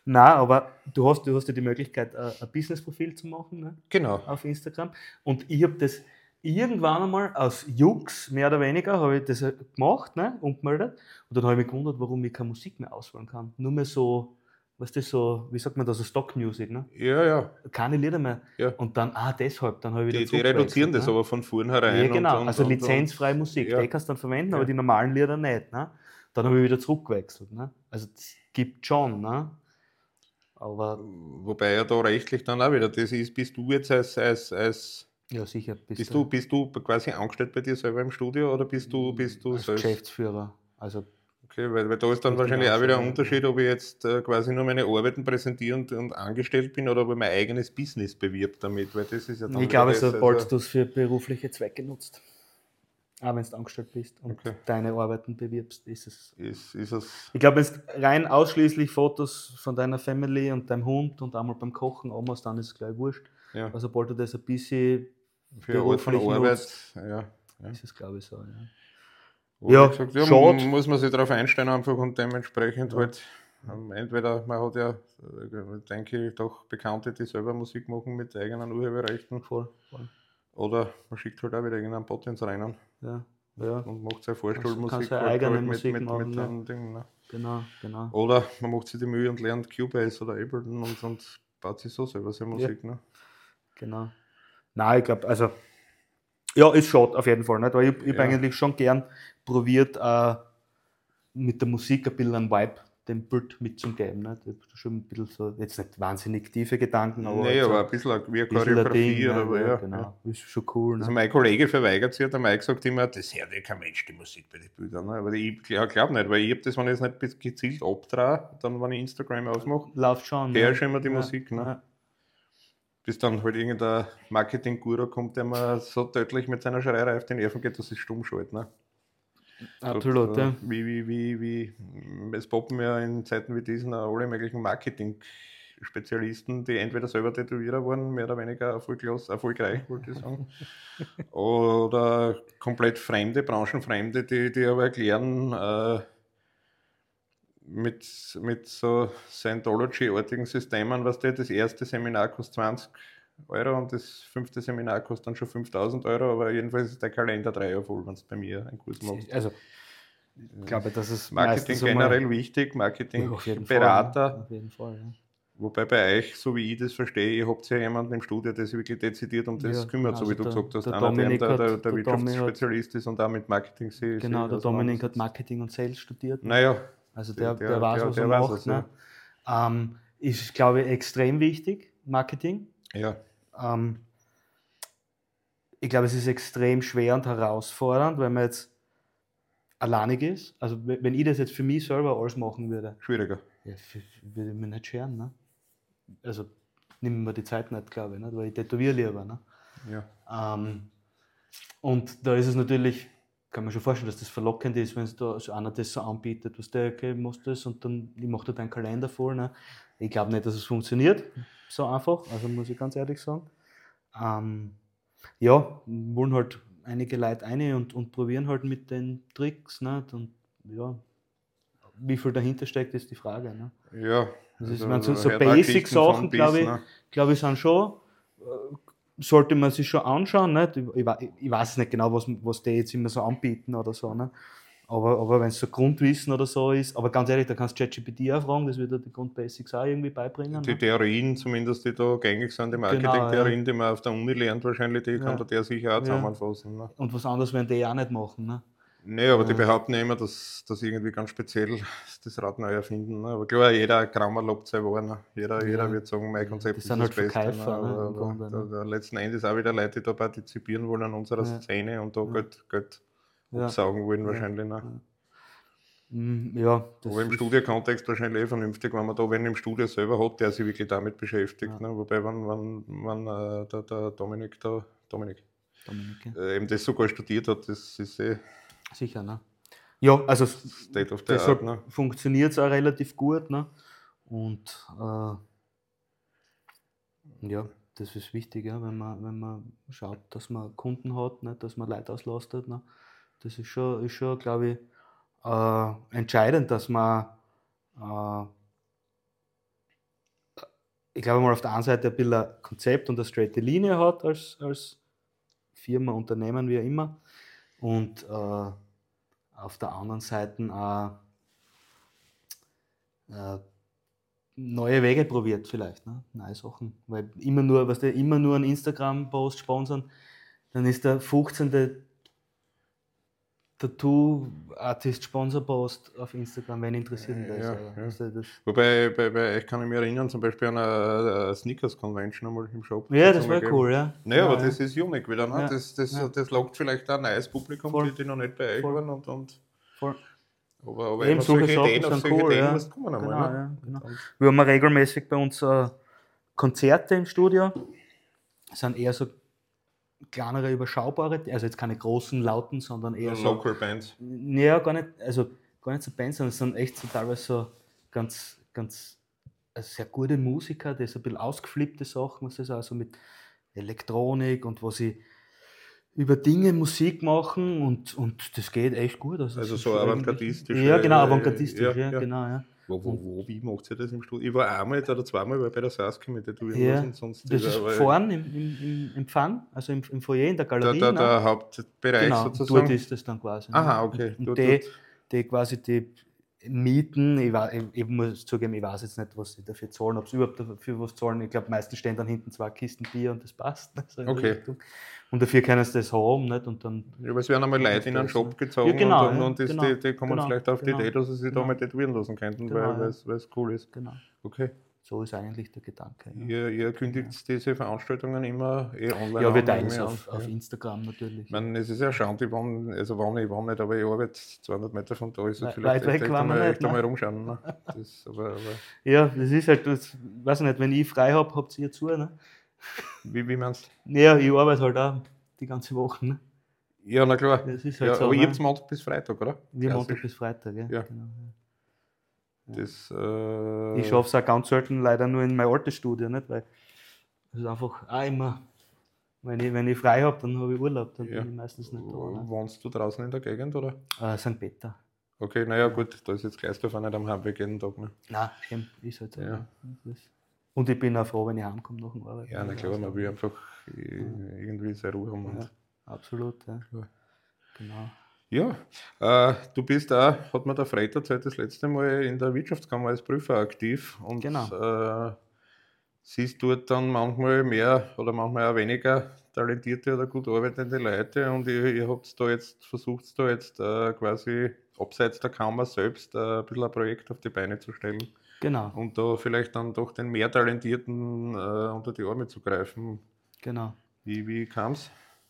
Nein, aber du hast ja die Möglichkeit, ein Business-Profil zu machen, ne? Genau. Auf Instagram. Und ich habe das irgendwann einmal aus Jux, mehr oder weniger, habe ich das gemacht, ne? Umgemeldet. Und dann habe ich mich gewundert, warum ich keine Musik mehr auswählen kann. Nur mehr so, weißt du, so, wie sagt man das, so Stock-Music, ne? Ja. Keine Lieder mehr. Ja. Und dann, deshalb, dann habe ich wieder Die reduzieren das ne? aber von vornherein. Ja, genau. Und, Also lizenzfreie Musik, ja. die kannst du dann verwenden, Ja. aber die normalen Lieder nicht. Ne? Dann habe ich wieder zurückgewechselt. Ne? Also das gibt schon. Ne? Aber Wobei ja da rechtlich dann auch wieder das ist, bist du jetzt als ja, sicher. bist du quasi angestellt bei dir selber im Studio oder bist du als selbst? Geschäftsführer. Also Okay, weil da ist dann richtig wahrscheinlich auch wieder ein angestellt, Unterschied, ob ich jetzt quasi nur meine Arbeiten präsentiere und angestellt bin oder ob ich mein eigenes Business bewirbt damit, weil das ist ja dann ich glaube, das, sobald du es für berufliche Zwecke nutzt, auch wenn du angestellt bist und deine Arbeiten bewirbst, ist es. ist es. Ich glaube, wenn du rein ausschließlich Fotos von deiner Family und deinem Hund und einmal beim Kochen anmachst, dann ist es gleich wurscht. Ja. Aber sobald du das ein bisschen Für Art von Arbeit, nutzt, ja. ist es, glaube ich, so. Ja. Ja, gesagt, schade. muss man sich darauf einstellen einfach und dementsprechend halt, entweder man hat ja, denke ich, doch Bekannte, die selber Musik machen mit eigenen Urheberrechten. Voll. Oder man schickt halt auch wieder irgendeinen Bot ins Rennen. Ja. Und macht seine Vorspielmusik Kannst seine eigene Musik mit machen, einem Ding. Ne? Genau. Oder man macht sich die Mühe und lernt Cubase oder Ableton und baut sich so selber seine Musik. Ne? Genau. Nein, ich glaube, also ja, ist schade auf jeden Fall. Nicht? Weil ich habe eigentlich schon gern probiert, mit der Musik ein bisschen einen Vibe dem Bild mitzugeben. Nicht? Ich habe schon ein bisschen so, jetzt nicht wahnsinnig tiefe Gedanken, aber. Nee, halt so aber ein bisschen wie eine Choreografie. Ding, oder ja, genau. Ist schon cool. Also Ne? mein Kollege verweigert sich, der Mike sagt immer, das hört ja kein Mensch die Musik bei den Bildern. Ne? Aber ich glaube nicht, weil ich habe das, wenn ich es nicht gezielt abdrehe, dann wenn ich Instagram ausmache, läuft schon. höre schon immer die Musik. Ne? Ja. Bis dann halt irgendein Marketing-Guru kommt, der mir so deutlich mit seiner Schreierei auf die Nerven geht, dass es stumm schaltet. Ne? Absolut, ja. Wie, es poppen ja in Zeiten wie diesen alle möglichen Marketing-Spezialisten, die entweder selber Tätowierer waren, mehr oder weniger erfolgreich, wollte ich sagen, oder komplett Fremde, Branchenfremde, die aber erklären, mit so Scientology-artigen Systemen, was das erste Seminar kostet 20 Euro und das 5. Seminar kostet dann schon 5.000 Euro, aber jedenfalls ist der Kalender 3 Jahre voll, wenn du bei mir einen Kurs machst. Also, ich glaube, das ist Marketing generell wichtig, Marketingberater. Auf jeden Fall, ja. Wobei bei euch, so wie ich das verstehe, ihr habt ja jemanden im Studio, der sich wirklich dezidiert um das kümmert, so wie du gesagt hast. Einer, der Wirtschaftsspezialist ist und auch mit Marketing sich. Genau, der Dominik hat Marketing und Sales studiert. Naja. Also der weiß, was er macht. Ne? Ist, glaube ich, extrem wichtig, Marketing. Ja. Ich glaube, es ist extrem schwer und herausfordernd, wenn man jetzt alleinig ist. Also wenn ich das jetzt für mich selber alles machen würde. Schwieriger. Ja, würde ich mich nicht scheren. Ne? Also nehmen wir die Zeit nicht, glaube ich, nicht? Weil ich tätowiere lieber. Ne? Ja. Und da ist es natürlich, kann man schon vorstellen, dass das verlockend ist, wenn es da so einer das so anbietet, was der, okay, machst das und dann ich mache da deinen Kalender voll. Ne? Ich glaube nicht, dass es funktioniert, so einfach, also muss ich ganz ehrlich sagen. Wollen halt einige Leute rein und probieren halt mit den Tricks. Nicht? Und ja, wie viel dahinter steckt, ist die Frage. Ne? Ja. Also, so Basic-Sachen, glaube ich, sind schon, sollte man sich schon anschauen. Nicht? Ich weiß nicht genau, was die jetzt immer so anbieten oder so. Ne? Aber wenn es so Grundwissen oder so ist, aber ganz ehrlich, da kannst du ChatGPT auch fragen, das wird dir die Grundbasics auch irgendwie beibringen. Die Theorien zumindest, die da gängig sind, die Marketing-Theorien, die man auf der Uni lernt wahrscheinlich, die kann der sicher auch zusammenfassen. Ne? Und was anderes werden die auch nicht machen. Ne? Nee, aber die behaupten ja immer, dass irgendwie ganz speziell das Rad neu erfinden. Ne? Aber klar, jeder Krammer lobt sein War. Ne? Jeder wird sagen, mein Konzept ist das halt Beste. Verkäufer, ne? Aber im Grunde, der letzten Endes auch wieder Leute, die da partizipieren wollen an unserer Szene und da Geld absaugen wollen wahrscheinlich. Ne? Aber im Studiokontext wahrscheinlich vernünftig, wenn man da wen im Studio selber hat, der sich wirklich damit beschäftigt. Ne? Wobei, wenn der Dominik eben das sogar studiert hat, das ist sicher, ne? Ja, also State of the Art, ne? Funktioniert es auch relativ gut, ne? Und das ist wichtig, ja, wenn man schaut, dass man Kunden hat, ne? Dass man Leute auslastet. Ne? Das ist schon glaube ich, entscheidend, dass man ich glaube mal auf der einen Seite ein bisschen ein Konzept und eine straighte Linie hat als Firma, Unternehmen, wie auch immer. Und auf der anderen Seite auch neue Wege probiert vielleicht, ne? Neue Sachen. Weil immer nur einen Instagram-Post sponsern, dann ist der 15. Tattoo-Artist-Sponsor-Post auf Instagram, wenn interessiert ihn das. Ja, Aber, ja. also das, Wobei, bei euch kann ich mich erinnern, zum Beispiel an eine Sneakers-Convention einmal im Shop. ja, das hat's war einmal cool, ja. Naja, Genau, aber das ist unique wieder, ne? ja. Das Ja. lockt vielleicht auch ein neues Publikum, Voll. die noch nicht bei euch Voll. waren. Und Voll. aber Eben immer solche solche Sachen Ideen, auf sind solche cool, Ideen ja. musst du kommen einmal. Genau, Ne? ja, genau. Und, Wir haben regelmäßig bei uns Konzerte im Studio. Das sind eher so kleinere, überschaubare, also jetzt keine großen, lauten, sondern eher so. Local Bands. Ja, gar nicht so Bands, sondern es sind echt so teilweise so ganz sehr gute Musiker, die so ein bisschen ausgeflippte Sachen, was das also mit Elektronik und wo sie über Dinge Musik machen und das geht echt gut. Also es so ist eigentlich- avantgardistisch. Ja, genau, avantgardistisch, ja, ja. genau, ja. Wie macht ihr das im Studio? Ich war einmal oder zweimal bei der Saskia mit tätowieren Ja, lassen. Sonst das ist vorne im Empfang, also im Foyer, in der Galerie. der Hauptbereich genau, sozusagen. dort ist das dann quasi. Aha, okay. Und Dort. die quasi die Mieten, ich muss zugeben, ich weiß jetzt nicht, was sie dafür zahlen, ob sie überhaupt dafür was zahlen. Ich glaube, meistens stehen dann hinten 2 Kisten Bier und das passt. So in die Okay. Richtung. Und dafür können sie das haben, nicht? Und dann, Ja, aber es werden einmal Leute in einen Shop gezogen Ja, genau, und die kommen vielleicht auf die genau. Idee, dass sie sich da Genau. mal tätowieren lassen könnten, Genau, weil es cool ist. genau. Okay. So ist eigentlich der Gedanke. Ja, Ihr kündigt diese Veranstaltungen immer online ja wir an, teilen nehme es ich auf an. Ja. Instagram natürlich. Ich meine, es ist ja schade, ich wohne nicht, aber ich arbeite 200 Meter von da, ist es Weit vielleicht weg waren wir nicht, ne? einmal rumschauen. Ne? Aber Ja, das ist halt, weiß ich nicht, wenn ich frei habe, habt ihr zu, ne? wie meinst du? Ja, ich arbeite halt auch die ganze Woche, ne? Ja, na klar. Das ist halt Ja, so, aber ne? ihr habt Montag bis Freitag, oder? Wir Klassisch. Montag bis Freitag, ja. Ja. Genau, ja. Das, Ich schaffe es auch ganz selten leider nur in mein altes Studio, nicht? Weil es ist einfach auch immer, wenn ich frei habe, dann habe ich Urlaub, dann Ja. bin ich meistens nicht da. Ne? Wohnst du draußen in der Gegend, oder? St. Peter. Okay, naja, gut, da ist jetzt Gleisdorf auch nicht am Heimweg jeden Tag. Ne? Nein, eben, ist halt so. Ja. Ja. Und ich bin auch froh, wenn ich heimkomme nach dem Arbeiten. Ja, na klar, man will einfach irgendwie seine Ruhe haben. Ja, absolut, ja. Ja. Genau. Ja, du bist auch, hat mir der Fred erzählt, das letzte Mal in der Wirtschaftskammer als Prüfer aktiv und Genau. siehst dort dann manchmal mehr oder manchmal auch weniger talentierte oder gut arbeitende Leute und ihr habt da jetzt versucht, quasi abseits der Kammer selbst ein bisschen ein Projekt auf die Beine zu stellen Genau, und da vielleicht dann doch den mehr Talentierten unter die Arme zu greifen. genau. Wie kam es?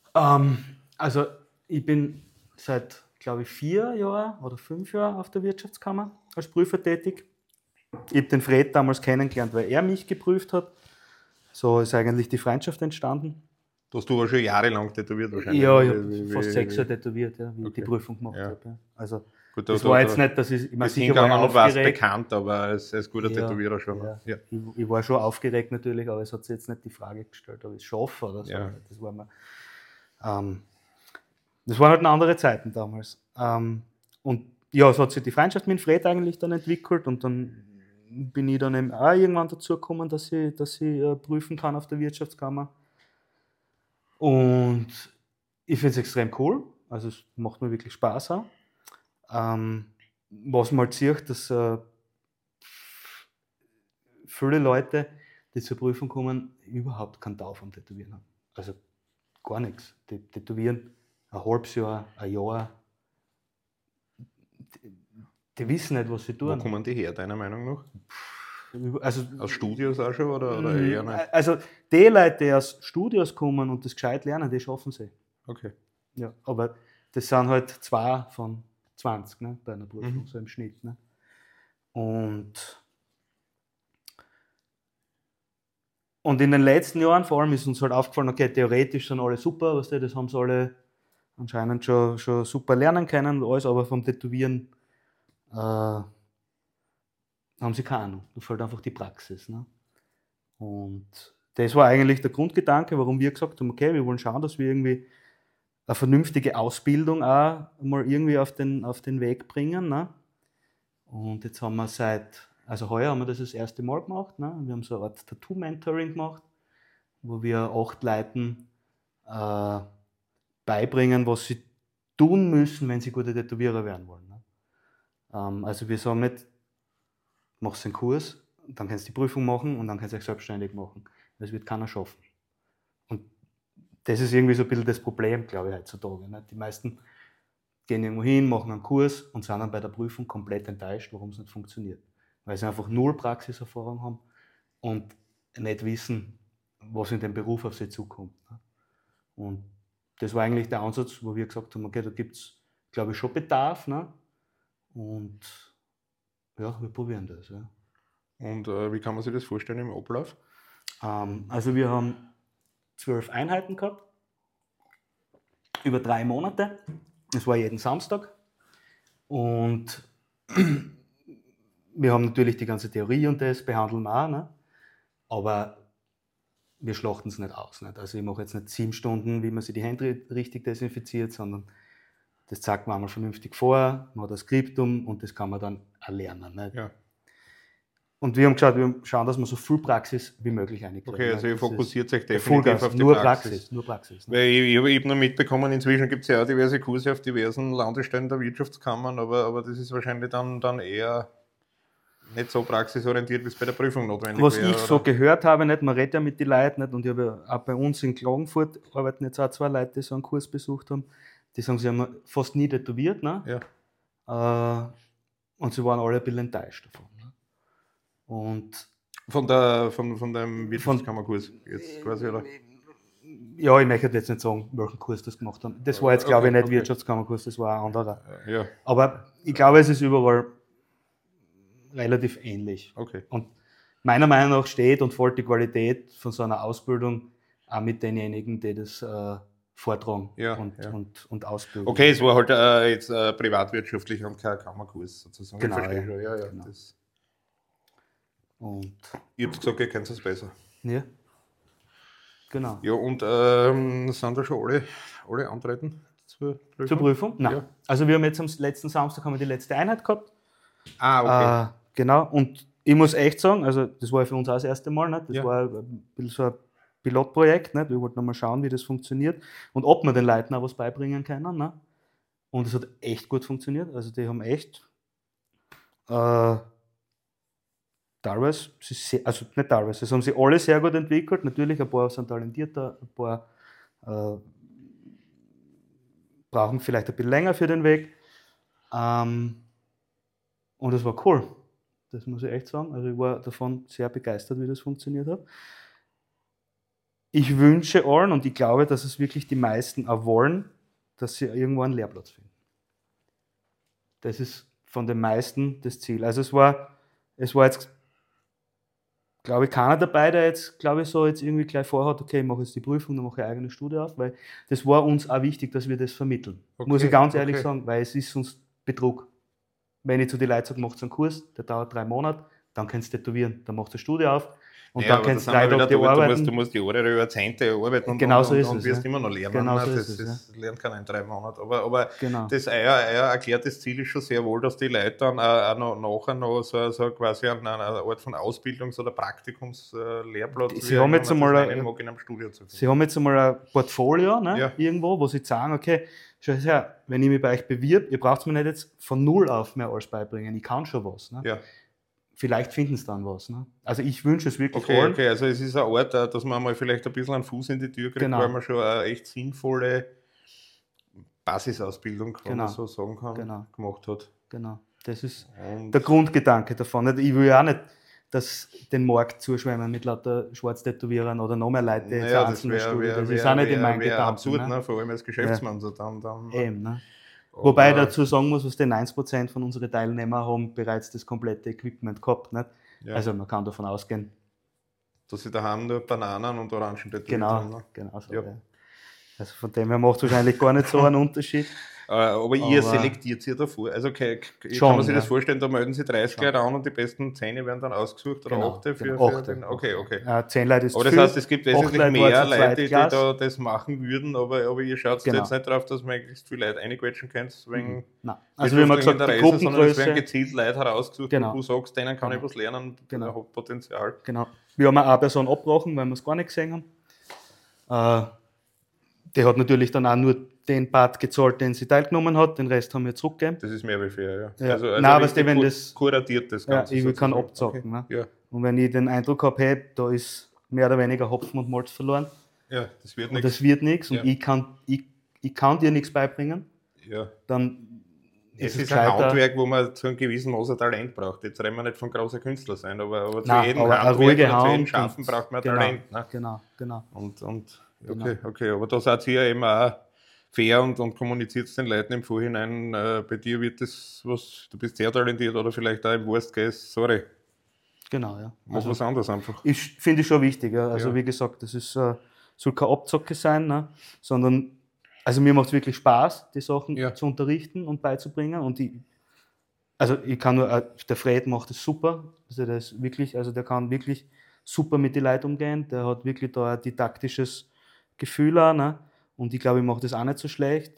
Also ich bin seit, glaube ich, 4 Jahren oder 5 Jahren auf der Wirtschaftskammer als Prüfer tätig. Ich habe den Fred damals kennengelernt, weil er mich geprüft hat. So ist eigentlich die Freundschaft entstanden. Du hast aber schon jahrelang tätowiert wahrscheinlich. Ja, ich habe fast 6 Jahre tätowiert, ja, wie ich Okay. die Prüfung gemacht Ja. habe. Ja. Also Gut, das war jetzt nicht, dass ich meine, das sicher war ich Hingangen war es aufgeregt. bekannt, aber als guter Ja, Tätowierer schon. ja. Ja. Ich war schon aufgeregt natürlich, aber es hat sich jetzt nicht die Frage gestellt, ob ich es schaffe oder so. Ja. Das war mir, das waren halt noch andere Zeiten damals. Und ja, so hat sich die Freundschaft mit Fred eigentlich dann entwickelt und dann bin ich dann eben auch irgendwann dazu gekommen, dass ich prüfen kann auf der Wirtschaftskammer. Und ich finde es extrem cool, also es macht mir wirklich Spaß auch. Was man halt sieht, dass viele Leute, die zur Prüfung kommen, überhaupt keinen Tau vom Tätowieren haben. Also gar nichts. Die tätowieren ein halbes Jahr, ein Jahr. Die wissen nicht, was sie Wo tun. kommen die her, deiner Meinung nach? Also, Aus Studios auch schon oder eher nicht? also die Leute, die aus Studios kommen und das gescheit lernen, die schaffen sie. Okay. Ja, aber das sind halt 2 von 20, ne, bei einer Prüfung, so im Schnitt. Ne? Und in den letzten Jahren vor allem ist uns halt aufgefallen, okay, theoretisch sind alle super, weißt du, das haben sie alle anscheinend schon super lernen können und alles, aber vom Tätowieren haben sie keine Ahnung. Da fehlt einfach die Praxis. Ne? Und das war eigentlich der Grundgedanke, warum wir gesagt haben, okay, wir wollen schauen, dass wir irgendwie eine vernünftige Ausbildung auch mal irgendwie auf den Weg bringen. Ne? Und jetzt haben wir seit Also heuer haben wir das erste Mal gemacht. Ne? Wir haben so eine Art Tattoo-Mentoring gemacht, wo wir 8 Leuten beibringen, was sie tun müssen, wenn sie gute Tätowierer werden wollen. Ne? Also wir sagen nicht, machst den Kurs, dann kannst du die Prüfung machen und dann kannst du dich selbstständig machen. Das wird keiner schaffen. Und das ist irgendwie so ein bisschen das Problem, glaube ich, heutzutage. Ne? Die meisten gehen irgendwo hin, machen einen Kurs und sind dann bei der Prüfung komplett enttäuscht, warum es nicht funktioniert. Weil sie einfach null Praxiserfahrung haben und nicht wissen, was in dem Beruf auf sie zukommt. Ne? Und das war eigentlich der Ansatz, wo wir gesagt haben, okay, da gibt es, glaube ich, schon Bedarf. Ne? Und ja, wir probieren das. Ja. Und wie kann man sich das vorstellen im Ablauf? Also wir haben 12 Einheiten gehabt, über 3 Monate. Das war jeden Samstag. Und wir haben natürlich die ganze Theorie und das behandeln wir auch. Ne? Aber wir schlachten es nicht aus. Nicht? Also ich mache jetzt nicht 7 Stunden, wie man sich die Hände richtig desinfiziert, sondern das zeigt man einmal vernünftig vor, man hat ein Skriptum und das kann man dann erlernen. Nicht? Ja. Und wir haben geschaut, wir schauen, dass wir so viel Praxis wie möglich reinkriegen. Okay, also ihr fokussiert euch definitiv Vollgas, auf die nur Praxis. Nur Praxis. Ne? Weil ich habe noch mitbekommen, inzwischen gibt es ja auch diverse Kurse auf diversen Landesstellen der Wirtschaftskammern, aber das ist wahrscheinlich dann eher nicht so praxisorientiert, wie es bei der Prüfung notwendig Was wäre. ich so gehört habe, nicht, man redet ja mit den Leuten nicht, und ich habe ja auch bei uns in Klagenfurt arbeiten jetzt auch 2 Leute, die so einen Kurs besucht haben, die sagen, sie haben fast nie tätowiert. Ne? Ja. Und sie waren alle ein bisschen enttäuscht davon. Ne? Und von deinem Wirtschaftskammerkurs jetzt quasi, oder? Ja, ich möchte jetzt nicht sagen, welchen Kurs das gemacht haben. Das war jetzt, glaube ich, nicht Wirtschaftskammerkurs, das war ein anderer. Ja. Aber ich glaube, es ist überall relativ ähnlich. Okay. Und meiner Meinung nach steht und fällt die Qualität von so einer Ausbildung auch mit denjenigen, die das vortragen und ausbilden. Okay, es war halt jetzt privatwirtschaftlich und kein Kammerkurs sozusagen. Genau, ich verstehe schon. Ja, genau. Das. Und Ihr habt gesagt, ihr kennt es besser. ja, genau. Ja, und sind da schon alle antreten zur Prüfung? Zur Prüfung? Nein. Ja. Also wir haben jetzt am letzten Samstag haben wir die letzte Einheit gehabt. Okay. Genau, und ich muss echt sagen, also das war für uns auch das erste Mal, nicht? Das war ein bisschen so ein Pilotprojekt, nicht? Wir wollten nochmal schauen, wie das funktioniert und ob wir den Leuten auch was beibringen können. Nicht? Und es hat echt gut funktioniert, also die haben echt teilweise, also nicht teilweise, das haben sie alle sehr gut entwickelt, natürlich ein paar sind talentierter, ein paar brauchen vielleicht ein bisschen länger für den Weg. Und das war cool. Das muss ich echt sagen. Also ich war davon sehr begeistert, wie das funktioniert hat. Ich wünsche allen, und ich glaube, dass es wirklich die meisten auch wollen, dass sie irgendwo einen Lehrplatz finden. Das ist von den meisten das Ziel. Also es war jetzt, glaube ich, keiner dabei, der jetzt, glaube ich, so jetzt irgendwie gleich vorhat, okay, ich mache jetzt die Prüfung, dann mache ich eine eigene Studie auf, weil das war uns auch wichtig, dass wir das vermitteln. Okay, muss ich ganz ehrlich sagen, weil es ist sonst Betrug. Wenn ich zu den Leuten sage, macht einen Kurs, der dauert 3 Monate, dann kannst du tätowieren, dann machst du eine Studie auf und dann kannst du 3 Tage arbeiten. Du musst Jahre, Jahrzehnte arbeiten und wirst immer noch lernen. Genau so das lernt keiner in 3 Monaten. Aber genau. Das euer erklärtes Ziel ist schon sehr wohl, dass die Leute dann auch nachher noch so quasi eine Art von Ausbildungs- oder Praktikumslehrplatz Sie haben jetzt einmal in einem Studio zu finden. Sie haben jetzt einmal ein Portfolio irgendwo, wo Sie sagen, okay, schau her, wenn ich mich bei euch bewirb, ihr braucht mir nicht jetzt von null auf mehr alles beibringen, ich kann schon was. Ne? Ja. Vielleicht finden sie dann was. Ne? Also ich wünsche es wirklich allen. Okay, also es ist ein Ort, dass man mal vielleicht ein bisschen einen Fuß in die Tür kriegt, weil man schon eine echt sinnvolle Basisausbildung, wenn man so sagen kann, gemacht hat. Genau, das ist der Grundgedanke davon. Ich will ja auch nicht, dass den Markt zuschwemmen mit lauter Schwarztätowierern oder noch mehr Leute, die jetzt einzelne Studien. Das ist auch nicht in meinen Gedanken. Absurd, ne? Vor allem als Geschäftsmann. Ja. Dann, eben, ne? Wobei ich dazu sagen muss, dass die 90% von unseren Teilnehmern haben bereits das komplette Equipment gehabt. Nicht? Ja. Also man kann davon ausgehen. Dass sie daheim nur Bananen und Orangen tätowiert haben. Ne? Genau so. Ja. Also von dem her macht es wahrscheinlich gar nicht so einen Unterschied. Aber ihr selektiert sie davor. Also kann man sich das vorstellen, da melden sie 30 Leute an und die besten 10 werden dann ausgesucht oder 8 für den. Okay. 10 Leute ist aber das heißt, es gibt wesentlich mehr Leute, die da das machen würden, aber ihr schaut jetzt nicht drauf, dass man möglichst viele Leute reinquetschen könnt. Nein. Also wie man gesagt, die Gruppengröße, sondern es werden gezielt Leute herausgesucht, wo du sagst, denen kann ich was lernen, der hat Potenzial. Genau. Wir haben eine Person abgebrochen, weil wir es gar nicht gesehen haben. Die hat natürlich dann auch nur den Part gezahlt, den sie teilgenommen hat, den Rest haben wir zurückgegeben. Das ist mehr wie fair, ja. Also nein, wenn das kuratiert das Ganze. Ich kann abzocken. Okay. Ne? Ja. Und wenn ich den Eindruck habe, hey, da ist mehr oder weniger Hopfen und Malz verloren. Ja, das wird nichts. Und das wird nichts und ich kann dir nichts beibringen. Ja. Dann es ist ein Handwerk, wo man zu einem gewissen Maß ein Talent braucht. Jetzt reden wir nicht von großen Künstlern sein, aber zu jedem Handwerk oder zu jedem Schaffen braucht man Talent. Ne? Genau. Okay, aber da seid ihr ja eben auch fair und kommuniziert es den Leuten im Vorhinein. Bei dir wird das was, du bist sehr talentiert oder vielleicht auch im Worst Case, sorry. Genau, ja. Mach was anderes einfach. Finde ich schon wichtig. Ja. Also wie gesagt, das ist, soll kein Abzocke sein, ne? Sondern also mir macht es wirklich Spaß, die Sachen zu unterrichten und beizubringen. Und ich kann nur, der Fred macht das super. Also der kann wirklich super mit den Leuten umgehen. Der hat wirklich da ein didaktisches Gefühl auch, ne? Und ich glaube, ich mache das auch nicht so schlecht.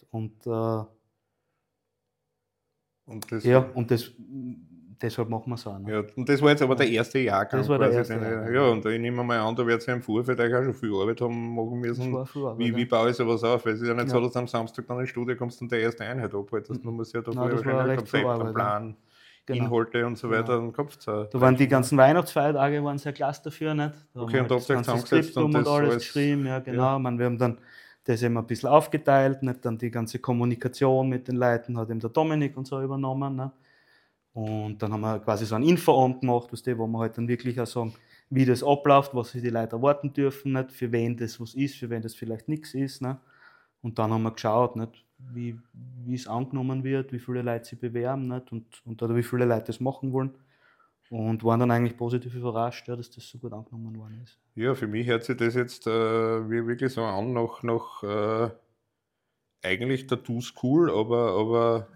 Deshalb machen wir es auch. Ne? Ja, und das war jetzt aber der erste Jahrgang. Das war der erste Jahrgang. Ja, und ich nehme mal an, da wird es ja im Vorfeld auch schon viel Arbeit machen müssen. Wie baue ich sowas auf? Weil es ist ja nicht so, dass du am Samstag dann ins Studio kommst und die erste Einheit abhaltest. Man muss ja da wahrscheinlich ein Konzept, einen Plan, Inhalte und so weiter im Kopf zu. Da waren die ganzen Weihnachtsfeiertage sehr klasse dafür. Nicht? Da okay, und da habt ihr zusammengesetzt und das alles geschrieben. Ja, genau. Ja. Wir haben dann das eben ein bisschen aufgeteilt. Nicht? Dann die ganze Kommunikation mit den Leuten hat eben der Dominik und so übernommen. Nicht? Und dann haben wir quasi so einen Infoabend gemacht, wo wir halt dann wirklich auch sagen, wie das abläuft, was sich die Leute erwarten dürfen, nicht? Für wen das was ist, für wen das vielleicht nichts ist. Nicht? Und dann haben wir geschaut, nicht? Wie es angenommen wird, wie viele Leute sich bewerben nicht? Oder wie viele Leute das machen wollen. Und waren dann eigentlich positiv überrascht, dass das so gut angenommen worden ist. Ja, für mich hört sich das jetzt wirklich so an, nach eigentlich Tattoo School, aber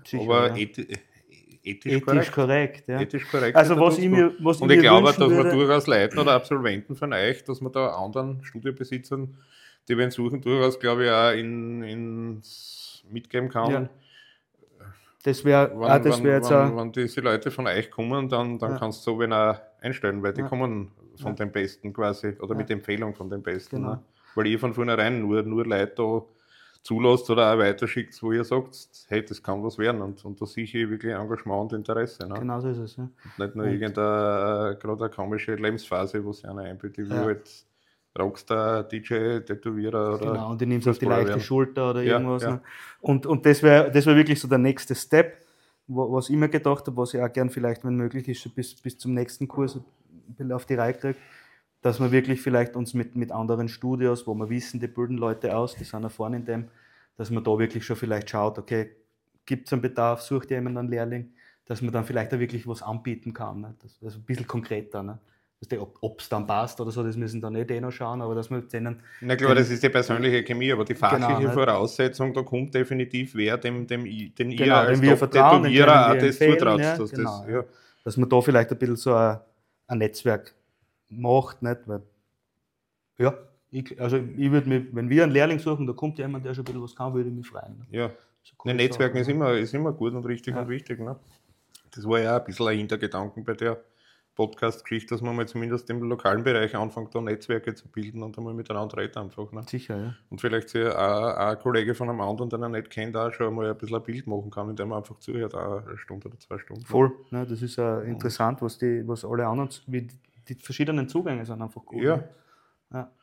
ethisch korrekt. Ja. Ethisch korrekt. Also und ich glaube, dass man durchaus Leuten oder Absolventen von euch, dass man da anderen Studiobesitzern, die wir suchen, durchaus, glaube ich, auch ins mitgeben kann. Ja. Das wäre jetzt wenn diese Leute von euch kommen, dann kannst du so wen auch einstellen, weil die kommen von den Besten quasi oder mit Empfehlung von den Besten. Genau. Ne? Weil ihr von vornherein nur Leute da zulasst oder auch weiterschickt, wo ihr sagt, hey, das kann was werden und da sehe ich wirklich Engagement und Interesse. Ne? Genau so ist es. Ja. Und nicht nur irgendeine gerade eine komische Lebensphase, wo sich einer einbietet, wie halt Rockstar, DJ, Tätowierer oder. Genau, und die nimmst auf die leichte Schulter oder irgendwas. Ja. Ne? Und das wär wirklich so der nächste Step, was ich mir gedacht habe, was ich auch gern vielleicht, wenn möglich ist, bis zum nächsten Kurs ein bisschen auf die Reihe kriege, dass wir wirklich vielleicht uns mit anderen Studios, wo wir wissen, die bilden Leute aus, die sind erfahren in dem, dass man da wirklich schon vielleicht schaut, okay, gibt es einen Bedarf, sucht jemand einen Lehrling, dass man dann vielleicht auch wirklich was anbieten kann. Ne? Das ist ein bisschen konkreter. Ne? Ob es dann passt oder so, das müssen dann nicht noch schauen, aber dass wir denen... Na klar, das ist die persönliche Chemie, aber die fachliche Voraussetzung, da kommt definitiv wer, den ihr als Tätowierer das zutraut. Ja, dass man da vielleicht ein bisschen so ein Netzwerk macht, nicht? Weil, ich würde mich, wenn wir einen Lehrling suchen, da kommt jemand, der schon ein bisschen was kann, würde ich mich freuen. Ne? Ja, so Netzwerken ist immer gut und richtig und wichtig. Ne? Das war ja auch ein bisschen ein Hintergedanken bei der Podcast-Geschichte, dass man mal zumindest im lokalen Bereich anfängt, da Netzwerke zu bilden und einmal miteinander reden einfach. Ne? Sicher, ja. Und vielleicht sich auch ein Kollege von einem anderen, den er nicht kennt, auch schon mal ein bisschen ein Bild machen kann, indem man einfach zuhört, auch eine Stunde oder 2 Stunden. Voll, ne? Das ist interessant, was alle anderen, wie die verschiedenen Zugänge sind einfach gut. Ja. Ne? Ja.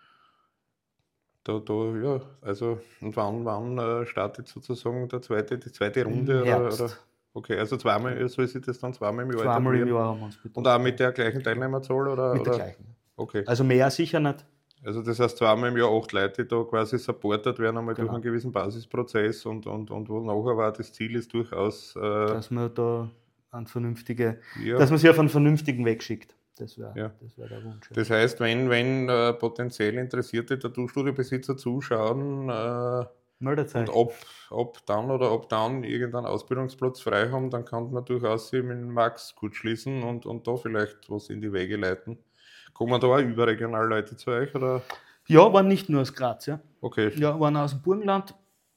Also, und wann startet sozusagen die zweite Runde? Oder? Okay, also soll sich das dann zweimal im Jahr Zweimal im Jahr haben wir uns betroffen. Und auch mit der gleichen Teilnehmerzahl? Oder? Mit der gleichen. Okay. Also mehr sicher nicht. Also das heißt zweimal im Jahr 8 Leute, die da quasi supportet werden, einmal durch einen gewissen Basisprozess und wo nachher war das Ziel ist durchaus... dass man da dass man sich auf einen vernünftigen Weg schickt. Das wäre der Wunsch. Das heißt, wenn potenziell interessierte Tattoo-Studio-Besitzer zuschauen, Meldet Und euch. ab dann irgendeinen Ausbildungsplatz frei haben, dann kann man durchaus sich mit dem Max gut schließen und da vielleicht was in die Wege leiten. Kommen da auch überregional Leute zu euch? Oder? Ja, waren nicht nur aus Graz, ja. Okay, Ja, waren aus dem Burgenland.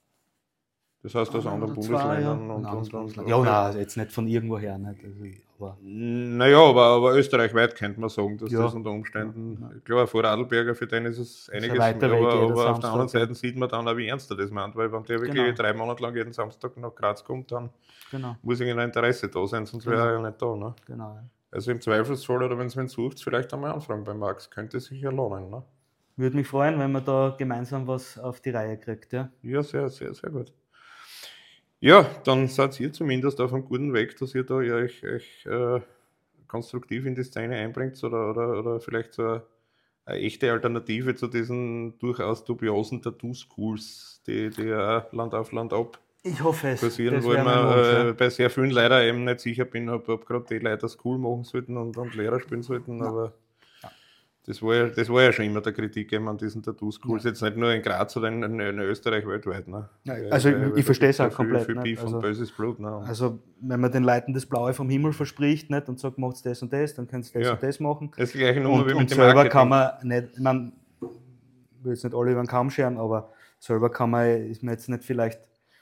das heißt aus anderen Oder zwei, ja. Bundesländern Ein anderes und Bundesland. okay. Ja, nein, jetzt nicht von irgendwoher. Nicht. Also, aber Naja, aber österreichweit könnte man sagen, dass Ja. das unter Umständen, Ja. klar, vor Radlberger, für den ist es ein einiges, weiter Weg, aber jeder auf der anderen Samstag, Seite sieht man dann auch, wie ernst er das meint, weil wenn der wirklich Genau. 3 Monate lang jeden Samstag nach Graz kommt, dann Genau, muss irgendein Interesse da sein, sonst wäre er ja nicht da. Ne? genau. Ja. Also im Zweifelsfall, oder wenn es wen sucht, vielleicht einmal anfragen bei Max, könnte sich ja lohnen. Ne? Würde mich freuen, wenn man da gemeinsam was auf die Reihe kriegt. Ja. Ja, sehr, sehr, sehr gut. Ja, dann seid ihr zumindest auf einem guten Weg, dass ihr da euch konstruktiv in die Szene einbringt oder vielleicht so eine echte Alternative zu diesen durchaus dubiosen Tattoo-Schools, die ja auch Land auf Land ab Ich hoffe es. passieren, Das wo ich wäre mein Wunsch, mir ja. bei sehr vielen leider eben nicht sicher bin, ob gerade die Leute School machen sollten und Lehrer spielen sollten, Nein. aber Ja. das war ja schon immer der Kritik eben an diesen Tattoo-Schools, jetzt nicht nur in Graz, sondern in Österreich weltweit. Ne? Ja, also ich verstehe es auch komplett. Viel Nicht? Beef und böses Blut. Ne? Also wenn man den Leuten das Blaue vom Himmel verspricht, nicht, und sagt, macht das und das, dann könnt ihr das Ja. und das machen. Das ist die gleiche Nummer wie mit Und dem selber Marketing. kann man nicht, ich meine, ich will jetzt nicht alle über den Kamm scheren, aber selber ist man jetzt nicht vielleicht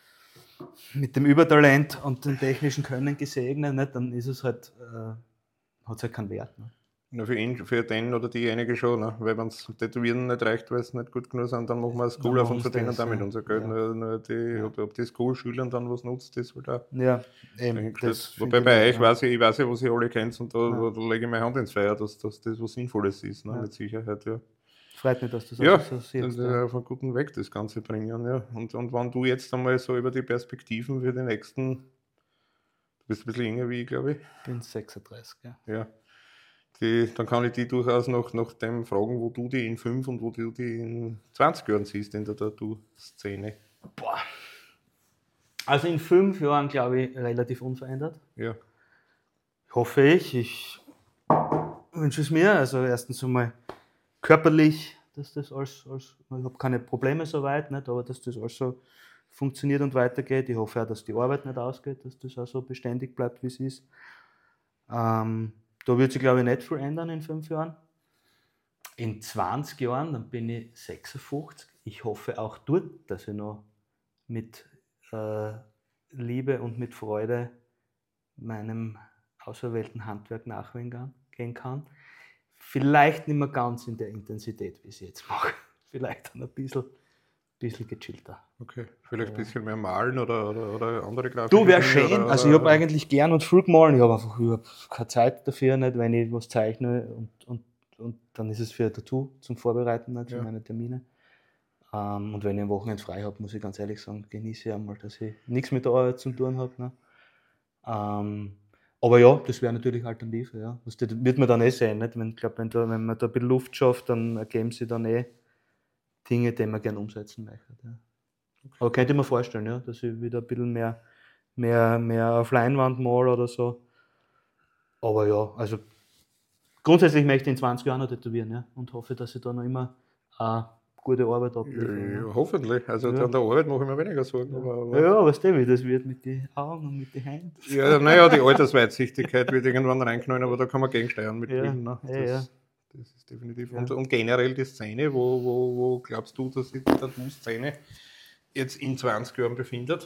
mit dem Übertalent und dem technischen Können gesegnet, nicht, dann ist es halt, hat es halt keinen Wert. Ne? Na, für ihn, für den oder die einige schon, ne? Weil wenn es Tätowieren nicht reicht, weil es nicht gut genug sind, dann machen wir eine School Dann auf und machen sie verdienen das, damit ja. unser Geld. Ja. Nur die, ob die School-Schülern dann was nutzt, das halt auch Ja, eben. dahingestellt. Das Wobei finde bei ich euch nicht, ich weiß ja, was ihr alle kennt und da Ja. lege ich meine Hand ins Feuer, dass das was Sinnvolles ist, ne? Ja. Mit Sicherheit, ja. Freut mich, dass du Ja, das so das siehst. ist Ja. auf einen guten Weg das Ganze bringen, ja. Und wenn du jetzt einmal so über die Perspektiven für die nächsten, du bist ein bisschen jünger wie ich, glaube ich. Ich bin 36, ja. Ja. Dann kann ich die durchaus nach dem fragen, wo du die in 5 und wo du die in 20 Jahren siehst in der Tattoo-Szene. Boah. Also in 5 Jahren, glaube ich, relativ unverändert. Ja. Hoffe ich. Ich wünsche es mir. Also erstens einmal körperlich, dass das alles ich habe keine Probleme soweit, nicht, aber dass das alles so funktioniert und weitergeht. Ich hoffe auch, dass die Arbeit nicht ausgeht, dass das auch so beständig bleibt, wie es ist. Da wird sich, glaube ich, nicht viel ändern in 5 Jahren. In 20 Jahren, dann bin ich 56. Ich hoffe auch dort, dass ich noch mit Liebe und mit Freude meinem auserwählten Handwerk nachgehen kann. Vielleicht nicht mehr ganz in der Intensität, wie ich es jetzt mache. Vielleicht dann ein bisschen gechillter. Okay. Vielleicht ein bisschen mehr malen oder andere Grafik. Du, wäre schön. Also ich habe eigentlich gern und viel gemalt. Ich habe einfach überhaupt keine Zeit dafür, nicht, wenn ich was zeichne und dann ist es für ein Tattoo zum Vorbereiten, nicht, für meine Termine. Und wenn ich am Wochenende frei habe, muss ich ganz ehrlich sagen, genieße ich einmal, dass ich nichts mit der Arbeit zu tun habe. Ne? Aber ja, das wäre natürlich Alternative. Ja. Das wird man dann sehen. Nicht? Ich glaube, wenn man da ein bisschen Luft schafft, dann ergeben sich dann Dinge, die man gerne umsetzen möchte. Ja. Okay. Aber könnte ich mir vorstellen, ja, dass ich wieder ein bisschen mehr auf Leinwand mal oder so. Aber ja, also grundsätzlich möchte ich in 20 Jahren noch tätowieren, ja, und hoffe, dass ich da noch immer gute Arbeit abliefere. Ja, hoffentlich. Also an der Arbeit mache ich mir weniger Sorgen. Ja, weißt du, wie das wird mit den Augen und mit den Händen. Ja, naja, die Altersweitsichtigkeit wird irgendwann reinknallen, aber da kann man gegensteuern mit Brillen. Ne? Das ist definitiv. Ja. Und generell die Szene, wo glaubst du, dass sich die Tattoo-Szene jetzt in 20 Jahren befindet?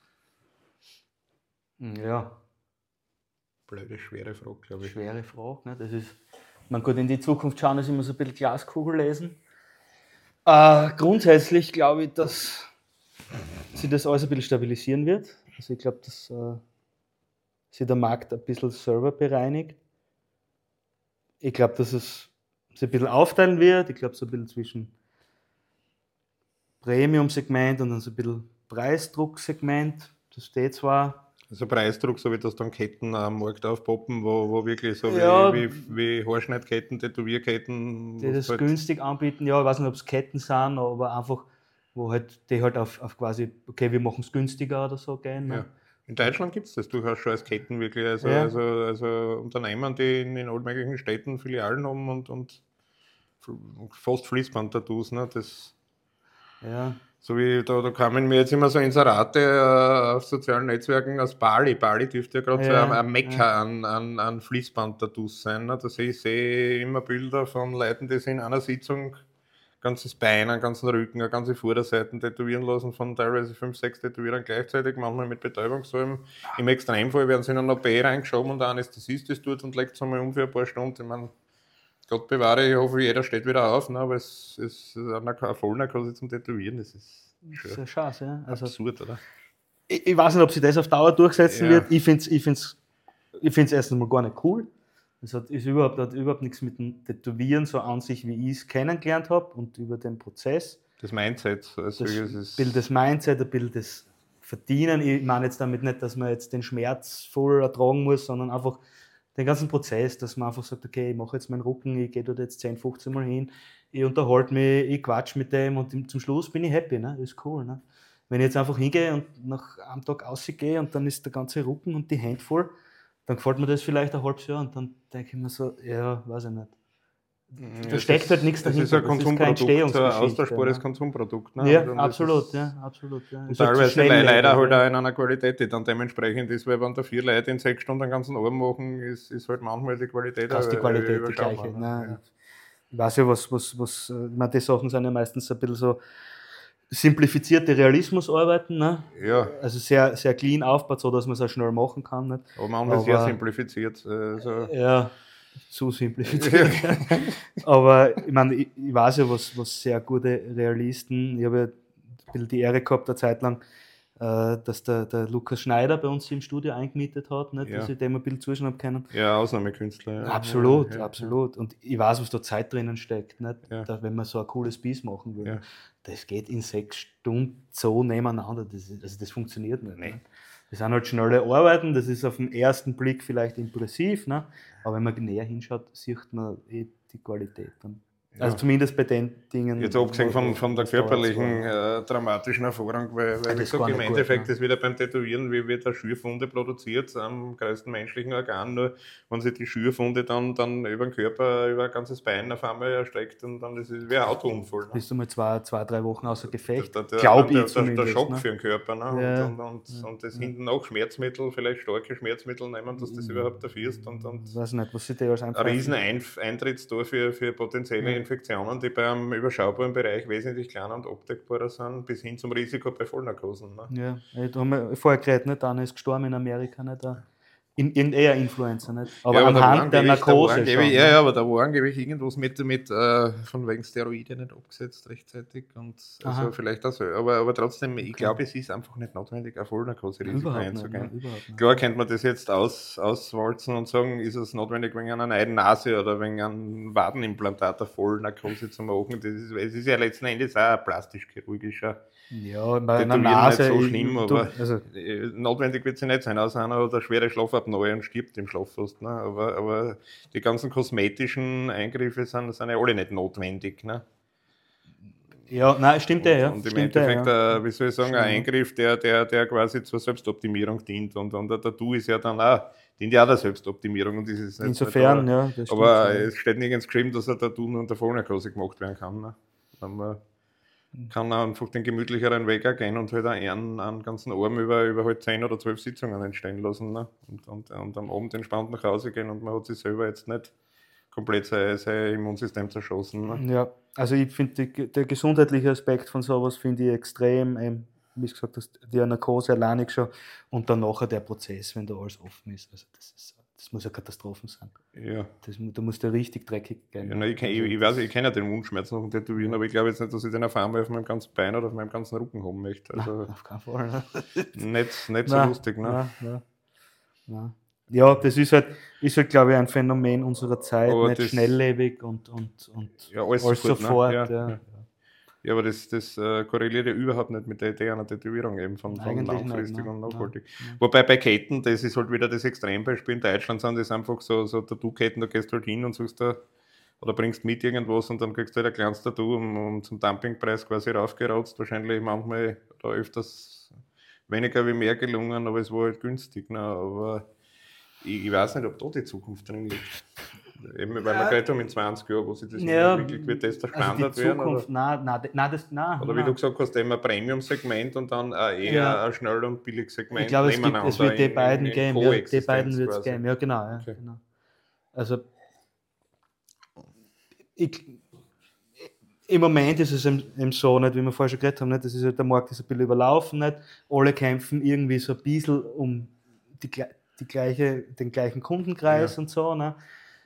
Ja. Blöde, schwere Frage, glaube ich. Schwere Frage. Ne? Das ist, man kann in die Zukunft schauen, ist immer so ein bisschen Glaskugel lesen. Grundsätzlich glaube ich, dass sich das alles ein bisschen stabilisieren wird. Also ich glaube, dass sich der Markt ein bisschen selber bereinigt. Ich glaube, dass es sich ein bisschen aufteilen wird. Ich glaube, so ein bisschen zwischen Premium-Segment und dann so ein bisschen Preisdruck-Segment. Das steht zwar. Also Preisdruck, so wie das dann Ketten am Markt aufpoppen, wo wirklich so wie Haarschneidketten, Tätowierketten. Die das halt günstig anbieten, ja, ich weiß nicht, ob es Ketten sind, aber einfach, wo halt die halt auf quasi, okay, wir machen es günstiger oder so gehen. Ne? Ja. In Deutschland gibt es das durchaus schon als Ketten wirklich, also Unternehmen, die in allen möglichen Städten Filialen haben und fast Fließband-Tattoos, ne? Ja. So wie da kamen mir jetzt immer so Inserate auf sozialen Netzwerken aus Bali. Bali dürfte ja gerade so ein Mekka an Fließband-Tattoos sein. Ne? Da sehe immer Bilder von Leuten, die sich in einer Sitzung ganzes Bein, einen ganzen Rücken, eine ganze Vorderseiten tätowieren lassen von teilweise 5, 6 Tätowierern gleichzeitig, manchmal mit Betäubungssalben. Im Extremfall werden sie in eine OP reingeschoben und der Anästhesist ist dort und legt es einmal um für ein paar Stunden. Ich meine, Gott bewahre, ich hoffe, jeder steht wieder auf, ne? Aber es ist eine Vollnarkose zum Tätowieren, das ist Das ist eine Chance, ja. Also, absurd, oder? ich weiß nicht, ob sich das auf Dauer durchsetzen Ja. wird. Ich find's erstens mal gar nicht cool. Das hat überhaupt nichts mit dem Tätowieren so an sich, wie ich es kennengelernt habe und über den Prozess. Das Mindset. Also Das Bild des Mindset, ein Bild des Verdienen. Ich meine jetzt damit nicht, dass man jetzt den Schmerz voll ertragen muss, sondern einfach den ganzen Prozess, dass man einfach sagt, okay, ich mache jetzt meinen Rücken, ich gehe dort jetzt 10, 15 Mal hin, ich unterhalte mich, ich quatsch mit dem und zum Schluss bin ich happy, ne? Ist cool. Ne? Wenn ich jetzt einfach hingehe und nach einem Tag rausgehe und dann ist der ganze Rücken und die Hände voll, dann gefällt mir das vielleicht ein halbes Jahr und dann denke ich mir so, ja, weiß ich nicht. Da steckt halt nichts dahinter. Das ist ein Konsumprodukt, ein austauschbares ne? Konsumprodukt. Ne? Ja, absolut. Ja. Und teilweise leider halt auch in einer Qualität, die dann dementsprechend ist, weil wenn da 4 Leute in 6 Stunden den ganzen Arm machen, ist halt manchmal die Qualität die gleiche. Ne? Ja. Ich weiß ja, die Sachen sind ja meistens ein bisschen so simplifizierte Realismusarbeiten, ne? Ja. Also sehr, sehr clean aufgebaut, so dass man es auch schnell machen kann. Nicht? Aber manchmal sehr simplifiziert. So. Ja, zu simplifiziert. Aber ich meine, ich weiß ja, was sehr gute Realisten, ich habe ja ein bisschen die Ehre gehabt, eine Zeit lang, dass der Lukas Schneider bei uns im Studio eingemietet hat, nicht? Dass ich dem ein bisschen zuschauen habe können. Ja, Ausnahmekünstler. Ja. Absolut. Und ich weiß, was da Zeit drinnen steckt, nicht? Ja. Wenn man so ein cooles Piece machen will. Ja. Das geht in 6 Stunden so nebeneinander. Das funktioniert nicht. Ne? Das sind halt schnelle Arbeiten, das ist auf den ersten Blick vielleicht impressiv, ne? Aber wenn man näher hinschaut, sieht man die Qualität dann. Ja. Also zumindest bei den Dingen. Jetzt abgesehen von der körperlichen, dramatischen Erfahrung, weil ich sage, im Endeffekt ist wieder beim Tätowieren, wie wird eine Schürfwunde produziert am größten menschlichen Organ, nur wenn sich die Schürfwunde dann über den Körper, über ein ganzes Bein auf einmal erstreckt und dann ist es wie ein Autounfall. Ne? Bist du mal 2-3 Wochen außer Gefecht, glaube ich zumindest. Der Schock, ne? Für den Körper. Ne? Ja. Und das hinten auch Schmerzmittel, vielleicht starke Schmerzmittel nehmen, dass das überhaupt erfährst. Und weiß nicht, was sie dir als ein riesen Eintrittstor für potenzielle Infektionen, die beim überschaubaren Bereich wesentlich kleiner und abdeckbarer sind, bis hin zum Risiko bei Vollnarkosen. Ne? Ja, da haben wir vorher geredet, nicht? Einer ist gestorben in Amerika, nicht? Irgendein Influencer, nicht? Aber ja, anhand der Narkose. Aber da war angeblich irgendwas mit von wegen Steroide nicht abgesetzt rechtzeitig. Und also vielleicht auch so. Aber trotzdem, ich glaube, es ist einfach nicht notwendig, eine Vollnarkose-Risiko einzugehen. Klar könnte man das jetzt auswalzen und sagen, ist es notwendig, wegen einer neuen Nase oder wegen einem Wadenimplantat eine Vollnarkose zu machen. Es ist ja letzten Endes auch ein plastisch-chirurgischer. Ja, bei einer Nase nicht so schlimm, aber notwendig wird sie nicht sein, außer einer hat eine schwere Schlafapnoe und stirbt im Schlaf. Ne? Aber die ganzen kosmetischen Eingriffe sind ja alle nicht notwendig. Ne? Ja, nein, stimmt ja. Und im Endeffekt, wie soll ich sagen, ein Eingriff, der quasi zur Selbstoptimierung dient. Und ein Tattoo ist ja dann auch, dient ja auch der Selbstoptimierung. Und das ist nicht insofern, nicht, ja. Das aber es steht nirgends geschrieben, dass ein Tattoo nur unter Vollnarkose gemacht werden kann. Ne? Man kann einfach den gemütlicheren Weg auch gehen und halt einen ganzen Arm über halt 10 oder 12 Sitzungen entstehen lassen. Ne? Und am Abend entspannt nach Hause gehen und man hat sich selber jetzt nicht komplett sein Immunsystem zerschossen. Ne? Ja, also ich finde, der gesundheitliche Aspekt von sowas finde ich extrem, wie gesagt, die Narkose alleinig schon und dann nachher der Prozess, wenn da alles offen ist. Also das muss ja Katastrophen sein. Ja. Da muss der richtig dreckig gehen. Ja, ich kenne ja den Wunschschmerz nach dem Tätowieren, aber ich glaube jetzt nicht, dass ich den auf einmal auf meinem ganzen Bein oder auf meinem ganzen Rücken haben möchte. Also nein, auf keinen Fall. Ne? Nicht so lustig. Ne? Nein. Ja, das ist halt, glaube ich, ein Phänomen unserer Zeit, aber nicht schnelllebig und ja, alles sofort. Ne? Ja, aber das korreliert ja überhaupt nicht mit der Idee einer Tätowierung eben von langfristig und nachhaltig. Nein. Wobei bei Ketten, das ist halt wieder das Extrembeispiel. In Deutschland sind das einfach so Tattoo-Ketten, da gehst du halt hin und suchst da oder bringst mit irgendwas und dann kriegst du halt ein kleines Tattoo und zum Dumpingpreis quasi raufgerotzt. Wahrscheinlich manchmal oder öfters weniger wie mehr gelungen, aber es war halt günstig. Ne? Aber ich weiß nicht, ob da die Zukunft drin liegt. Eben, weil wir geredet haben in 20 Jahren, wo sich das entwickelt, wird das der Standard die Zukunft, werden? Oder wie du gesagt hast, eben ein Premium-Segment und dann eher ein Schnell- und Billig-Segment ich glaube, es wird die beiden geben. Ja, die beiden wird es quasi. geben, ja genau. Ja, Okay. genau. Also im Moment ist es eben so, nicht, wie wir vorher schon geredet haben, nicht, das ist halt, der Markt ist ein bisschen überlaufen, nicht? Alle kämpfen irgendwie so ein bisschen um den gleichen Kundenkreis und so. Ne?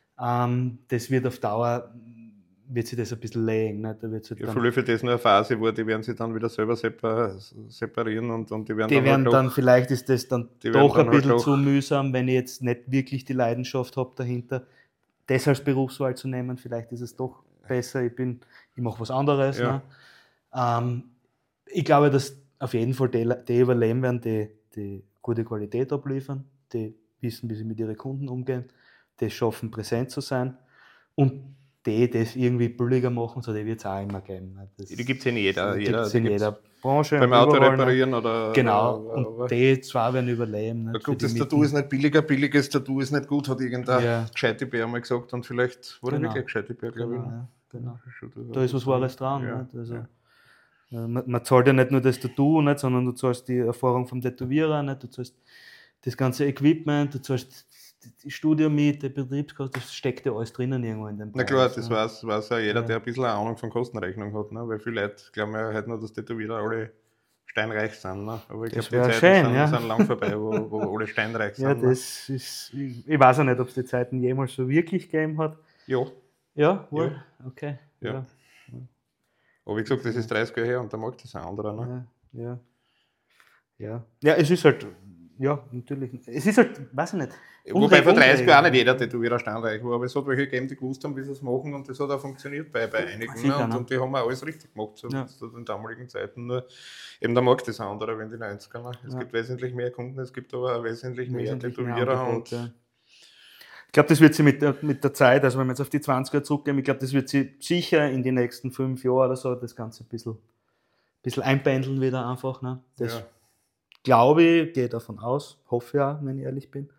Das wird auf Dauer, wird sich das ein bisschen legen. Nicht? Da wird's halt Ja, viele für das nur eine Phase, wo die werden sich dann wieder selber separieren und die werden dann vielleicht ist das dann doch ein halt bisschen zu mühsam, wenn ich jetzt nicht wirklich die Leidenschaft habe dahinter, das als Berufswahl zu nehmen. Vielleicht ist es doch besser, ich mache was anderes. Ja. Ne? Ich glaube, dass auf jeden Fall die überleben werden, die gute Qualität abliefern, die wissen, wie sie mit ihren Kunden umgehen, die schaffen, präsent zu sein und die das irgendwie billiger machen, so die wird es auch immer geben. Ne? Die gibt es in jeder Branche. Beim Auto reparieren oder... Genau, und die zwei werden überleben. Nicht? Gutes Tattoo ist nicht billiger, billiges Tattoo ist nicht gut, hat irgendein gescheite Bär mal gesagt und vielleicht war er wirklich ein gescheite Bär, glaube ich. Ja, genau. Da ist was Wahres dran. Ja, nicht? Also, man zahlt ja nicht nur das Tattoo, nicht, sondern du zahlst die Erfahrung vom Tätowierer, nicht, du zahlst das ganze Equipment, du zahlst die Studiomiete, Betriebskosten, das steckt ja alles drinnen irgendwo in dem Preis. Na klar, das weiß auch jeder, der ein bisschen eine Ahnung von Kostenrechnung hat, ne? Weil viele Leute glauben ja heute noch, dass Tätowierer alle steinreich sind. Ne? Aber ich glaube, die Zeiten sind lang vorbei, wo alle steinreich sind. Ja, das ist, ich weiß auch nicht, ob es die Zeiten jemals so wirklich gegeben hat. Ja. Ja, wohl? Ja. Okay. Ja. Aber wie gesagt, das ist 30 Jahre her und der Markt ist ein anderer. Ne? Ja, es ist halt, ja, natürlich. Es ist halt, weiß ich nicht. Wobei vor 30 Jahren auch nicht jeder Tätowierer steinreich war, aber es hat welche gegeben, die gewusst haben, wie sie es machen und das hat auch funktioniert bei einigen. Sicher, ne? Und die haben auch alles richtig gemacht zu den damaligen Zeiten. Nur eben der Markt ist ein anderer, wenn die 90er. Ne? Es gibt wesentlich mehr Kunden, es gibt aber auch wesentlich mehr Tätowierer. Ich glaube, das wird sich mit der Zeit, also wenn wir jetzt auf die 20er zurückgehen, ich glaube, das wird sich sicher in die nächsten 5 Jahren oder so das Ganze ein bisschen einpendeln wieder einfach. Ne? Das glaube ich, gehe davon aus, hoffe ja, wenn ich ehrlich bin.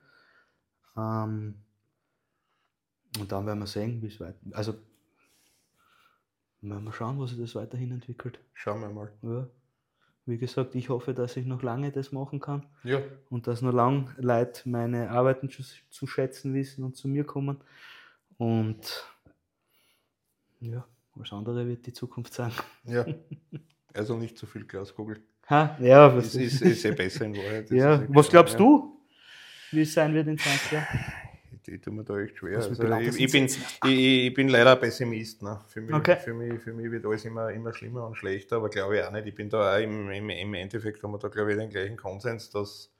Und dann werden wir sehen, wie es weiter. Also, werden wir schauen, was sich das weiterhin entwickelt. Schauen wir mal. Ja. Wie gesagt, ich hoffe, dass ich noch lange das machen kann. Ja. Und dass noch lange Leute meine Arbeiten zu schätzen wissen und zu mir kommen. Und ja, alles andere wird die Zukunft sein. Ja. Also nicht zu viel Glaskugel. Ja, was ist eh besser in Wahrheit. Ja. Was glaubst du, wie es sein wird in 20 Jahren? Ich tue mir da echt schwer. Also ich bin leider ein Pessimist. Ne? Für mich wird alles immer schlimmer und schlechter, aber glaube ich auch nicht. Ich bin da auch im Endeffekt haben wir da, glaube ich, den gleichen Konsens, dass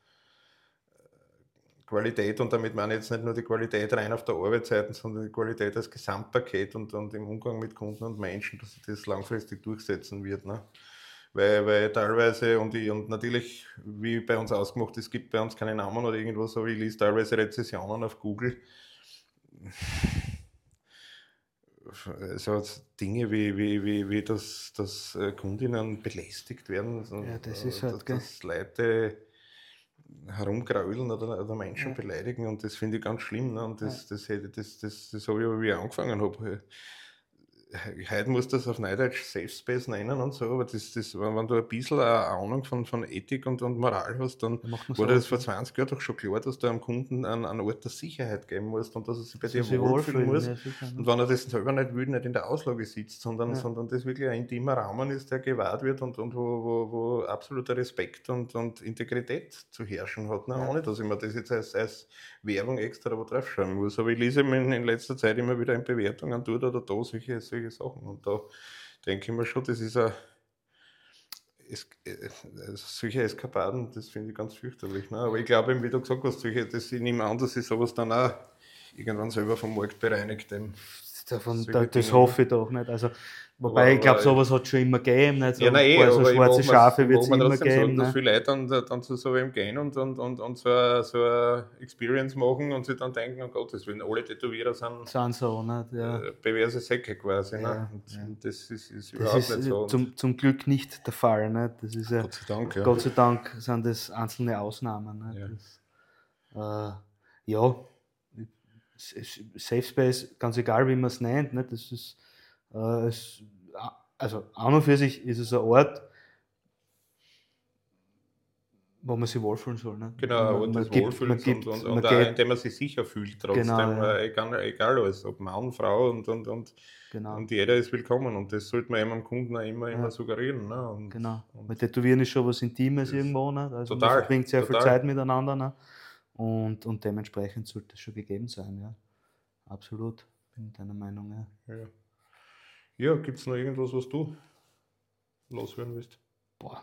Qualität, und damit meine ich jetzt nicht nur die Qualität rein auf der Arbeitsseite, sondern die Qualität als Gesamtpaket und im Umgang mit Kunden und Menschen, dass sich das langfristig durchsetzen wird. Ne? Weil teilweise, und natürlich, wie bei uns ausgemacht, es gibt bei uns keine Namen oder irgendwas, aber ich lese teilweise Rezessionen auf Google. So Dinge wie dass Kundinnen belästigt werden, das ist halt, dass Leute herumgraulen oder Menschen beleidigen, und das finde ich ganz schlimm. Ne? Und das habe ich aber, wie ich angefangen habe. Heute muss das auf Neudeutsch Safe Space nennen und so, aber wenn du ein bisschen eine Ahnung von Ethik und Moral hast, dann war das vor 20 Jahren doch schon klar, dass du einem Kunden einen Ort der Sicherheit geben musst und dass er sich bei dir wohlfühlen muss. Ja, und wenn er das selber nicht will, nicht in der Auslage sitzt, sondern das wirklich ein intimer Raum ist, der gewahrt wird und wo absoluter Respekt und Integrität zu herrschen hat. Ne? Ohne dass ich mir das jetzt als Werbung extra wo draufschreiben muss. Aber ich lese mir in letzter Zeit immer wieder in Bewertungen dort oder da solche Sachen. Und da denke ich mir schon, das ist solche Eskapaden, das finde ich ganz fürchterlich. Ne? Aber ich glaube, wie du gesagt hast, ich nehme an, dass sich sowas dann auch irgendwann selber vom Markt bereinigt. Das hoffe ich doch nicht. Also, wobei, ich glaube, sowas hat es schon immer gegeben. Nicht? So so schwarze Schafe wird es immer geben. Sagen, dass viele Leute dann zu so wem gehen und so eine Experience machen und sich dann denken, oh Gott, das will alle Tätowierer sind so, nicht? Ja. Perverse Säcke quasi. Ja, ne? Und das ist überhaupt nicht so. Zum Glück nicht der Fall. Nicht? Das ist Gott sei Dank, ja. Gott sei Dank sind das einzelne Ausnahmen. Nicht? Ja. Das, Safe Space, ganz egal wie man es nennt, ne? Das ist, also an und für sich ist es ein Ort, wo man sich wohlfühlen soll. Ne? Genau, ein Ort des Wohlfühlens und auch indem man sich sicher fühlt trotzdem, Genau, ja. egal was, ob Mann, Frau und Genau. jeder ist willkommen und das sollte man eben am Kunden auch immer Ja. suggerieren. Ne? Genau. Weil Tätowieren ist schon was Intimes irgendwo, ne? Also total, man verbringt sehr viel total. Zeit miteinander, ne? Und dementsprechend sollte das schon gegeben sein, ja. Absolut, bin ich deiner Meinung, ja. Ja, gibt es noch irgendwas, was du loswerden willst? Boah.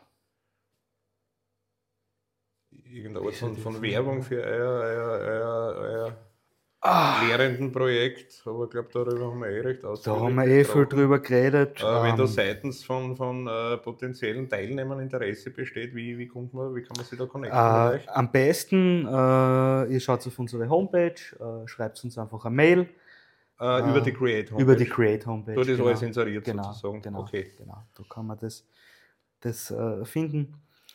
Irgendeine Art von Werbung für euer Ah, lehrenden Projekt, aber ich glaube, darüber haben wir recht da ausführlich haben wir viel gesprochen. drüber geredet. Wenn da seitens von potenziellen Teilnehmern Interesse besteht, wie kann man sich da connecten mit euch? Am besten, ihr schaut auf unsere Homepage, schreibt uns einfach eine Mail. Über die Create Homepage? Über die Create Homepage. Dort ist alles inseriert sozusagen? Genau, okay. Genau, da kann man das finden.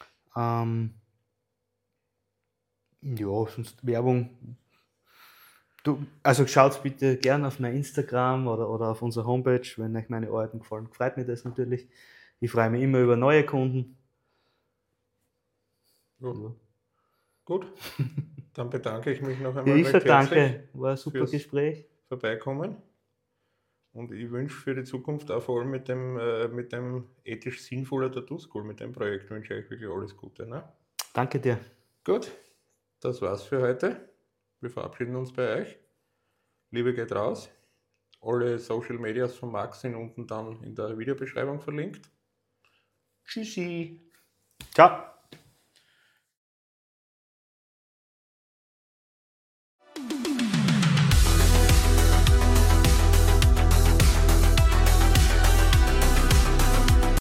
Ja, sonst Werbung. Also schaut bitte gerne auf mein Instagram oder auf unsere Homepage, wenn euch meine Arbeiten gefallen. Freut mich das natürlich. Ich freue mich immer über neue Kunden. Ja. Gut, dann bedanke ich mich noch einmal Ja, ich recht herzlich. danke, war ein super Gespräch. Vorbeikommen. Und ich wünsche für die Zukunft auch vor allem mit dem ethisch sinnvollen Tattoo School, mit dem Projekt wünsche ich euch wirklich alles Gute. Ne? Danke dir. Gut, das war's für heute. Wir verabschieden uns bei euch. Liebe geht raus. Alle Social Medias von Max sind unten dann in der Videobeschreibung verlinkt. Tschüssi. Ciao.